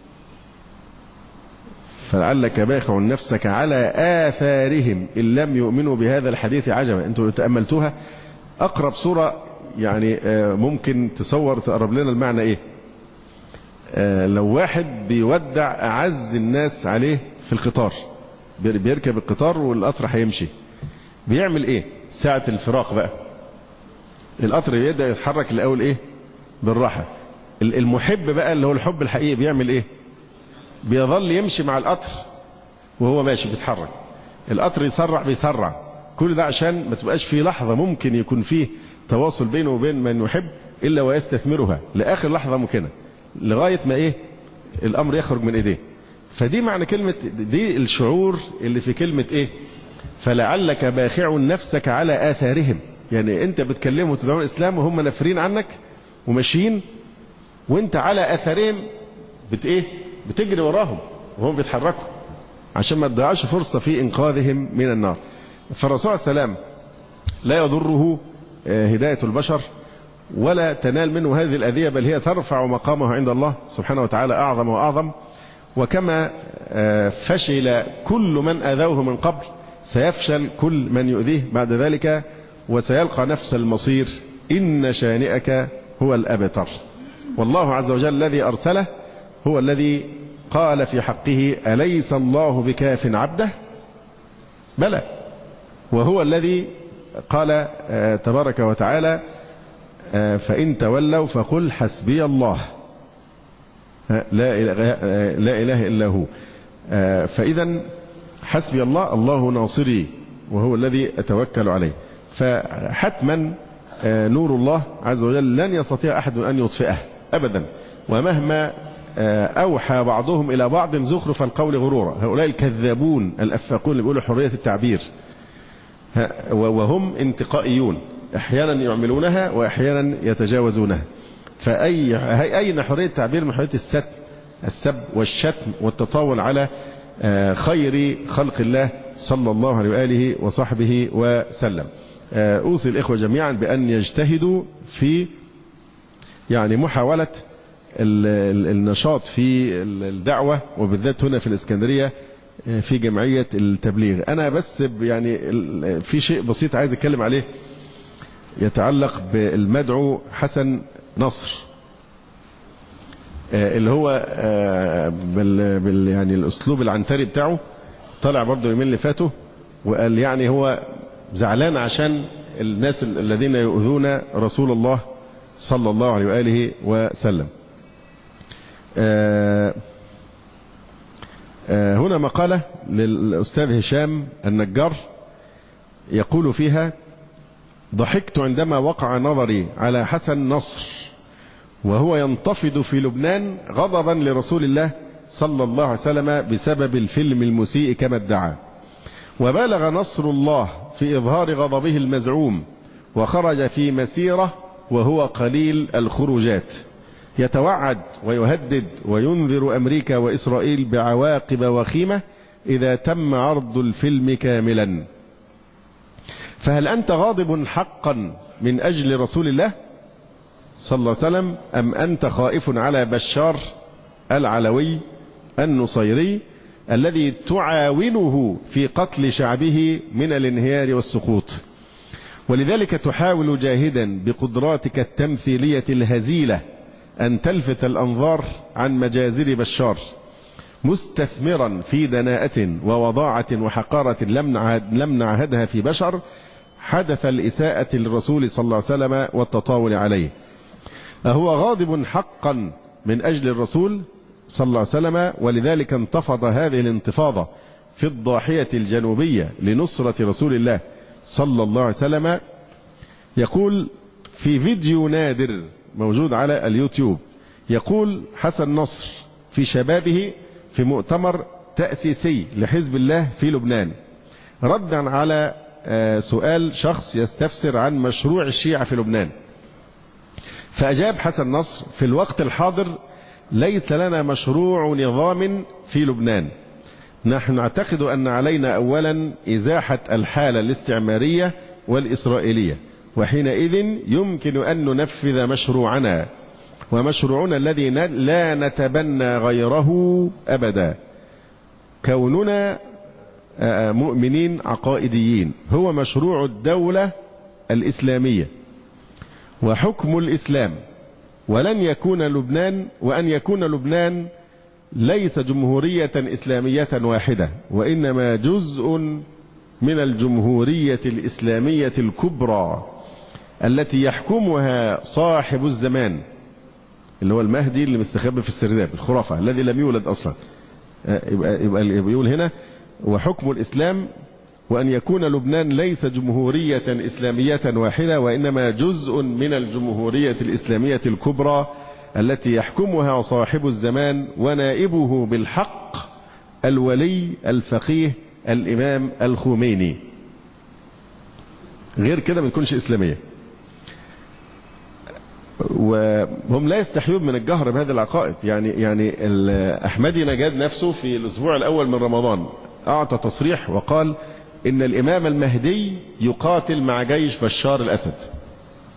فلعلك باخع نفسك على آثارهم إن لم يؤمنوا بهذا الحديث عجبا. أنتوا لو تأملتوها أقرب صورة يعني ممكن تصور تقرب لنا المعنى إيه؟ لو واحد بيودع أعز الناس عليه في القطار، بيركب القطار والقطر هيمشي، بيعمل إيه ساعة الفراق بقى؟ القطر يبدأ يتحرك الأول إيه؟ بالراحة. المحب بقى اللي هو الحب الحقيقي بيعمل إيه؟ بيظل يمشي مع القطر وهو ماشي بيتحرك. القطر يسرع بيسرع، كل ده عشان ما تبقاش في لحظة ممكن يكون فيه تواصل بينه وبين من يحب إلا ويستثمرها لآخر لحظة ممكنة لغاية ما إيه الأمر يخرج من إيديه. فدي معنى كلمة، دي الشعور اللي في كلمة إيه فلعلك باخع نفسك على آثارهم. يعني أنت بتكلمه وتدعون الإسلام وهم نافرين عنك وماشيين، وأنت على آثارهم بت إيه بتجري وراهم وهم بيتحركوا عشان ما تضيعش فرصة في إنقاذهم من النار. فالرسول عليه السلام لا يضره هداية البشر ولا تنال منه هذه الأذية، بل هي ترفع مقامه عند الله سبحانه وتعالى أعظم وأعظم. وكما فشل كل من أذوه من قبل سيفشل كل من يؤذيه بعد ذلك، وسيلقى نفس المصير. إن شانئك هو الأبتر. والله عز وجل الذي أرسله هو الذي قال في حقه: أليس الله بكاف عبده؟ بلى. وهو الذي قال تبارك وتعالى: فإن تولوا فقل حسبي الله لا إله إلا هو. فإذا حسبي الله، الله ناصري وهو الذي أتوكل عليه. فحتما نور الله عز وجل لن يستطيع أحد أن يطفئه أبدا، ومهما أوحى بعضهم إلى بعض زخرف القول غرورا. هؤلاء الكذابون الأفاقون اللي بيقولوا حرية التعبير، وهم انتقائيون، أحيانا يعملونها وأحيانا يتجاوزونها. فأي أين حرية التعبير من حرية السب السب والشتم والتطاول على خير خلق الله صلى الله عليه وآله وصحبه وسلم؟ أوصي الإخوة جميعا بأن يجتهدوا في يعني محاولة النشاط في الدعوة، وبالذات هنا في الإسكندرية في جمعية التبليغ. أنا بس يعني في شيء بسيط عايز أتكلم عليه يتعلق بالمدعو حسن نصر، اللي هو بال بال يعني الأسلوب العنتري بتاعه. طلع برضه اليومين اللي فاتوا وقال يعني هو زعلان عشان الناس الذين يؤذون رسول الله صلى الله عليه وآله وسلم. هنا مقالة للأستاذ هشام النجار يقول فيها: ضحكت عندما وقع نظري على حسن نصر وهو ينتفض في لبنان غضبا لرسول الله صلى الله عليه وسلم بسبب الفيلم المسيء كما ادعى، وبالغ نصر الله في إظهار غضبه المزعوم وخرج في مسيرة وهو قليل الخروجات، يتوعد ويهدد وينذر أمريكا وإسرائيل بعواقب وخيمة إذا تم عرض الفيلم كاملا. فهل أنت غاضب حقا من أجل رسول الله صلى الله عليه وسلم، أم أنت خائف على بشار العلوي النصيري الذي تعاونه في قتل شعبه من الانهيار والسقوط؟ ولذلك تحاول جاهدا بقدراتك التمثيلية الهزيلة أن تلفت الأنظار عن مجازر بشار، مستثمرا في دناءة ووضاعة وحقارة لم نعهدها في بشر حدث الإساءة للرسول صلى الله عليه وسلم والتطاول عليه. أهو غاضب حقا من أجل الرسول صلى الله عليه وسلم، ولذلك انتفض هذه الانتفاضة في الضاحية الجنوبية لنصرة رسول الله صلى الله عليه وسلم. يقول في فيديو نادر موجود على اليوتيوب، يقول حسن نصر في شبابه في مؤتمر تأسيسي لحزب الله في لبنان ردا على سؤال شخص يستفسر عن مشروع الشيعة في لبنان، فأجاب حسن نصر: في الوقت الحاضر ليس لنا مشروع نظام في لبنان، نحن نعتقد أن علينا أولا إزاحة الحالة الاستعمارية والإسرائيلية، وحينئذ يمكن أن ننفذ مشروعنا، ومشروعنا الذي لا نتبنى غيره أبدا، كوننا مؤمنين عقائديين، هو مشروع الدولة الإسلامية وحكم الإسلام، ولن يكون لبنان وأن يكون لبنان ليس جمهورية إسلامية واحدة، وإنما جزء من الجمهورية الإسلامية الكبرى التي يحكمها صاحب الزمان اللي هو المهدي اللي مستخبي في السرداب الخرافة الذي لم يولد أصلا. يبقى, يبقى يقول هنا وحكم الإسلام، وأن يكون لبنان ليس جمهورية إسلامية واحدة وإنما جزء من الجمهورية الإسلامية الكبرى التي يحكمها صاحب الزمان ونائبه بالحق الولي الفقيه الإمام الخميني. غير كده ما تكونش إسلامية. وهم لا يستحيون من الجهر بهذه العقائد. يعني يعني أحمدي نجاد نفسه في الأسبوع الأول من رمضان أعطى تصريح وقال إن الإمام المهدي يقاتل مع جيش بشار الأسد.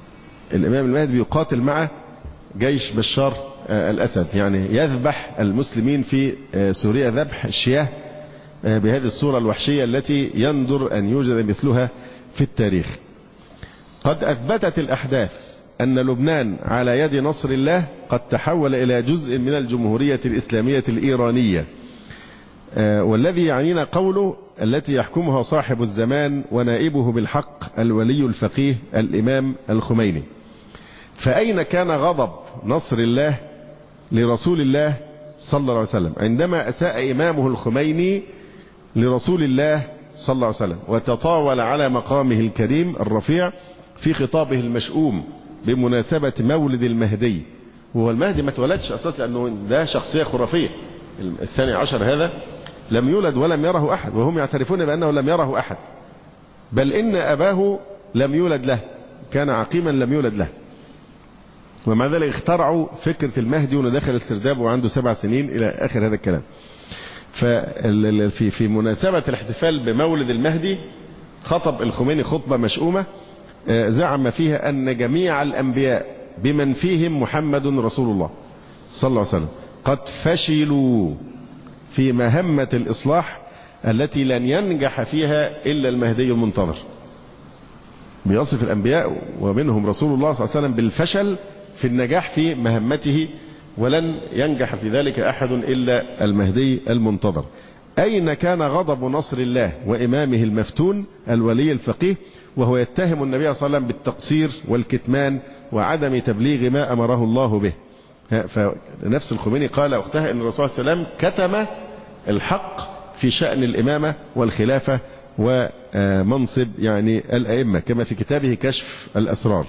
الإمام المهدي بيقاتل مع جيش بشار الأسد، يعني يذبح المسلمين في سوريا ذبح الشياه بهذه الصورة الوحشية التي يندر أن يوجد مثلها في التاريخ. قد أثبتت الأحداث أن لبنان على يد نصر الله قد تحول إلى جزء من الجمهورية الإسلامية الإيرانية، والذي يعنينا قوله التي يحكمها صاحب الزمان ونائبه بالحق الولي الفقيه الإمام الخميني. فأين كان غضب نصر الله لرسول الله صلى الله عليه وسلم عندما أساء إمامه الخميني لرسول الله صلى الله عليه وسلم وتطاول على مقامه الكريم الرفيع في خطابه المشؤوم بمناسبة مولد المهدي؟ وهو المهدي ما اتولدش أساسا، لأنه ده شخصية خرافية. الثاني عشر هذا لم يولد ولم يره أحد، وهم يعترفون بأنه لم يره أحد، بل إن أباه لم يولد له، كان عقيما لم يولد له. ومع ذلك اخترعوا فكرة المهدي وانه داخل السرداب وعنده سبع سنين إلى آخر هذا الكلام. ففي في مناسبة الاحتفال بمولد المهدي خطب الخميني خطبة مشؤومة زعم فيها أن جميع الأنبياء بمن فيهم محمد رسول الله صلى الله عليه وسلم قد فشلوا في مهمة الإصلاح التي لن ينجح فيها إلا المهدي المنتظر. بيصف الأنبياء ومنهم رسول الله صلى الله عليه وسلم بالفشل في النجاح في مهمته، ولن ينجح في ذلك أحد إلا المهدي المنتظر. أين كان غضب نصر الله وإمامه المفتون الولي الفقيه وهو يتهم النبي صلى الله عليه وسلم بالتقصير والكتمان وعدم تبليغ ما أمره الله به؟ فنفس الخميني قال وقتها أن الرسول صلى الله عليه وسلم كتم الحق في شأن الإمامة والخلافة ومنصب يعني الأئمة، كما في كتابه كشف الأسرار.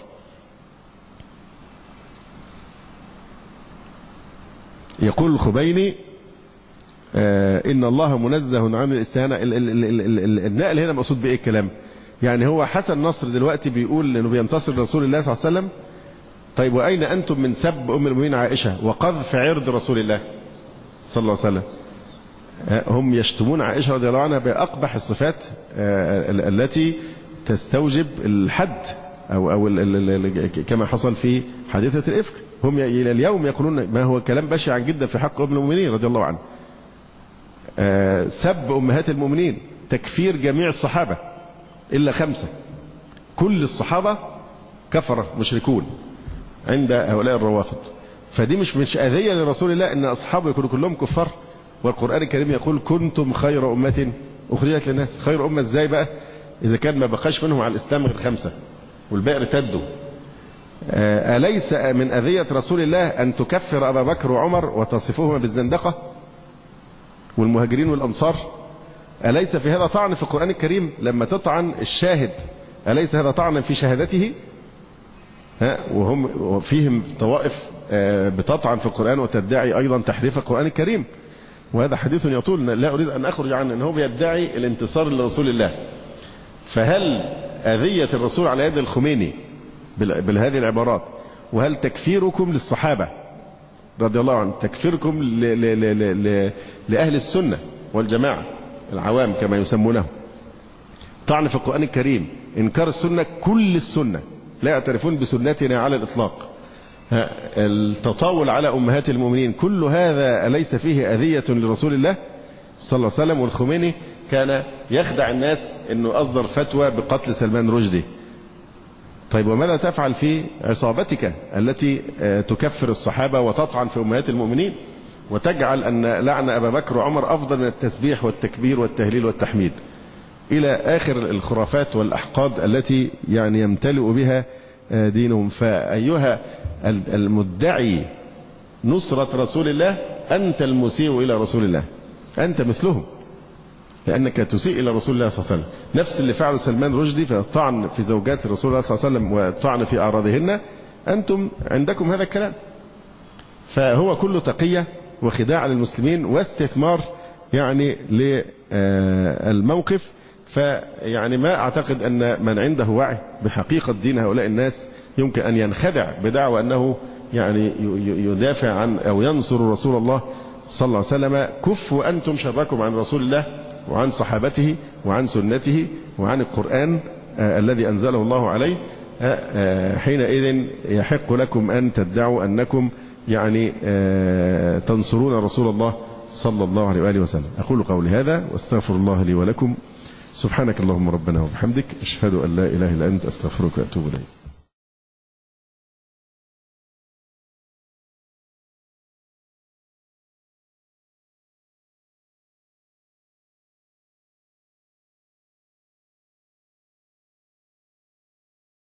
يقول الخميني إن الله منزه عن الاستهانة. النقل هنا مقصود بإيه الكلام؟ يعني هو حسن نصر دلوقتي بيقول إنه بينتصر رسول الله صلى الله عليه وسلم. طيب وأين أنتم من سب أم المؤمنين عائشة وقذف عرض رسول الله صلى الله عليه وسلم؟ هم يشتمون عائشة رضي الله عنها بأقبح الصفات التي تستوجب الحد أو أو كما حصل في حادثة الإفك. هم إلى اليوم يقولون ما هو كلام بشع جدا في حق أم المؤمنين رضي الله عنها. سب أمهات المؤمنين، تكفير جميع الصحابة إلا خمسة، كل الصحابة كفرة مشركون عند هؤلاء الروافض. فدي مش مش أذية لرسول الله إن أصحابه يكونوا كلهم كفار؟ والقرآن الكريم يقول كنتم خير أمة أخرجت للناس. خير أمة إزاي بقى إذا كان ما بقاش منهم على الإسلام غير خمسة والباقي ارتدوا؟ أليس من أذية رسول الله أن تكفر أبا بكر وعمر وتصفهما بالزندقة والمهاجرين والأنصار؟ أليس في هذا طعن في القرآن الكريم لما تطعن الشاهد؟ أليس هذا طعنا في شهادته؟ ها وهم وفيهم طوائف بتطعن في القرآن وتدعي أيضا تحريف القرآن الكريم، وهذا حديث يطول لا أريد أن أخرج عنه، أنه بيدعي الانتصار لرسول الله. فهل أذية الرسول على يد الخميني بهذه العبارات، وهل تكفيركم للصحابة رضي الله عنهم، تكفيركم لأهل السنة والجماعة العوام كما يسمونه، طعن في القرآن الكريم، إنكار السنة كل السنة، لا يعترفون بسنتنا على الإطلاق، التطاول على أمهات المؤمنين، كل هذا أليس فيه أذية لرسول الله صلى الله عليه وسلم؟ والخميني كان يخدع الناس أنه أصدر فتوى بقتل سلمان رشدي. طيب وماذا تفعل في عصابتك التي تكفر الصحابة وتطعن في أمهات المؤمنين وتجعل أن لعن أبا بكر وعمر أفضل من التسبيح والتكبير والتهليل والتحميد، إلى آخر الخرافات والأحقاد التي يعني يمتلئ بها دينهم؟ فأيها المدعي نصرة رسول الله، أنت المسيء إلى رسول الله، أنت مثلهم، لأنك تسيء إلى رسول الله صلى الله عليه وسلم. نفس اللي فعله سلمان رشدي في الطعن في زوجات رسول الله صلى الله عليه وسلم والطعن في أعراضهن، أنتم عندكم هذا الكلام. فهو كله تقية وخداع للمسلمين واستثمار يعني للموقف. فيعني ما أعتقد أن من عنده وعي بحقيقة دين هؤلاء الناس يمكن أن ينخدع بدعوى أنه يعني يدافع عن أو ينصر رسول الله صلى الله عليه وسلم. كفوا أنتم شركم عن رسول الله وعن صحابته وعن سنته وعن القرآن آه الذي أنزله الله عليه. حينئذ يحق لكم أن تدعوا أنكم يعني تنصرون رسول الله صلى الله عليه وآله وسلم. أقول قولي هذا واستغفر الله لي ولكم. سبحانك اللهم ربنا وبحمدك، أشهد أن لا إله إلا أنت، أستغفرك وأتوب إليك.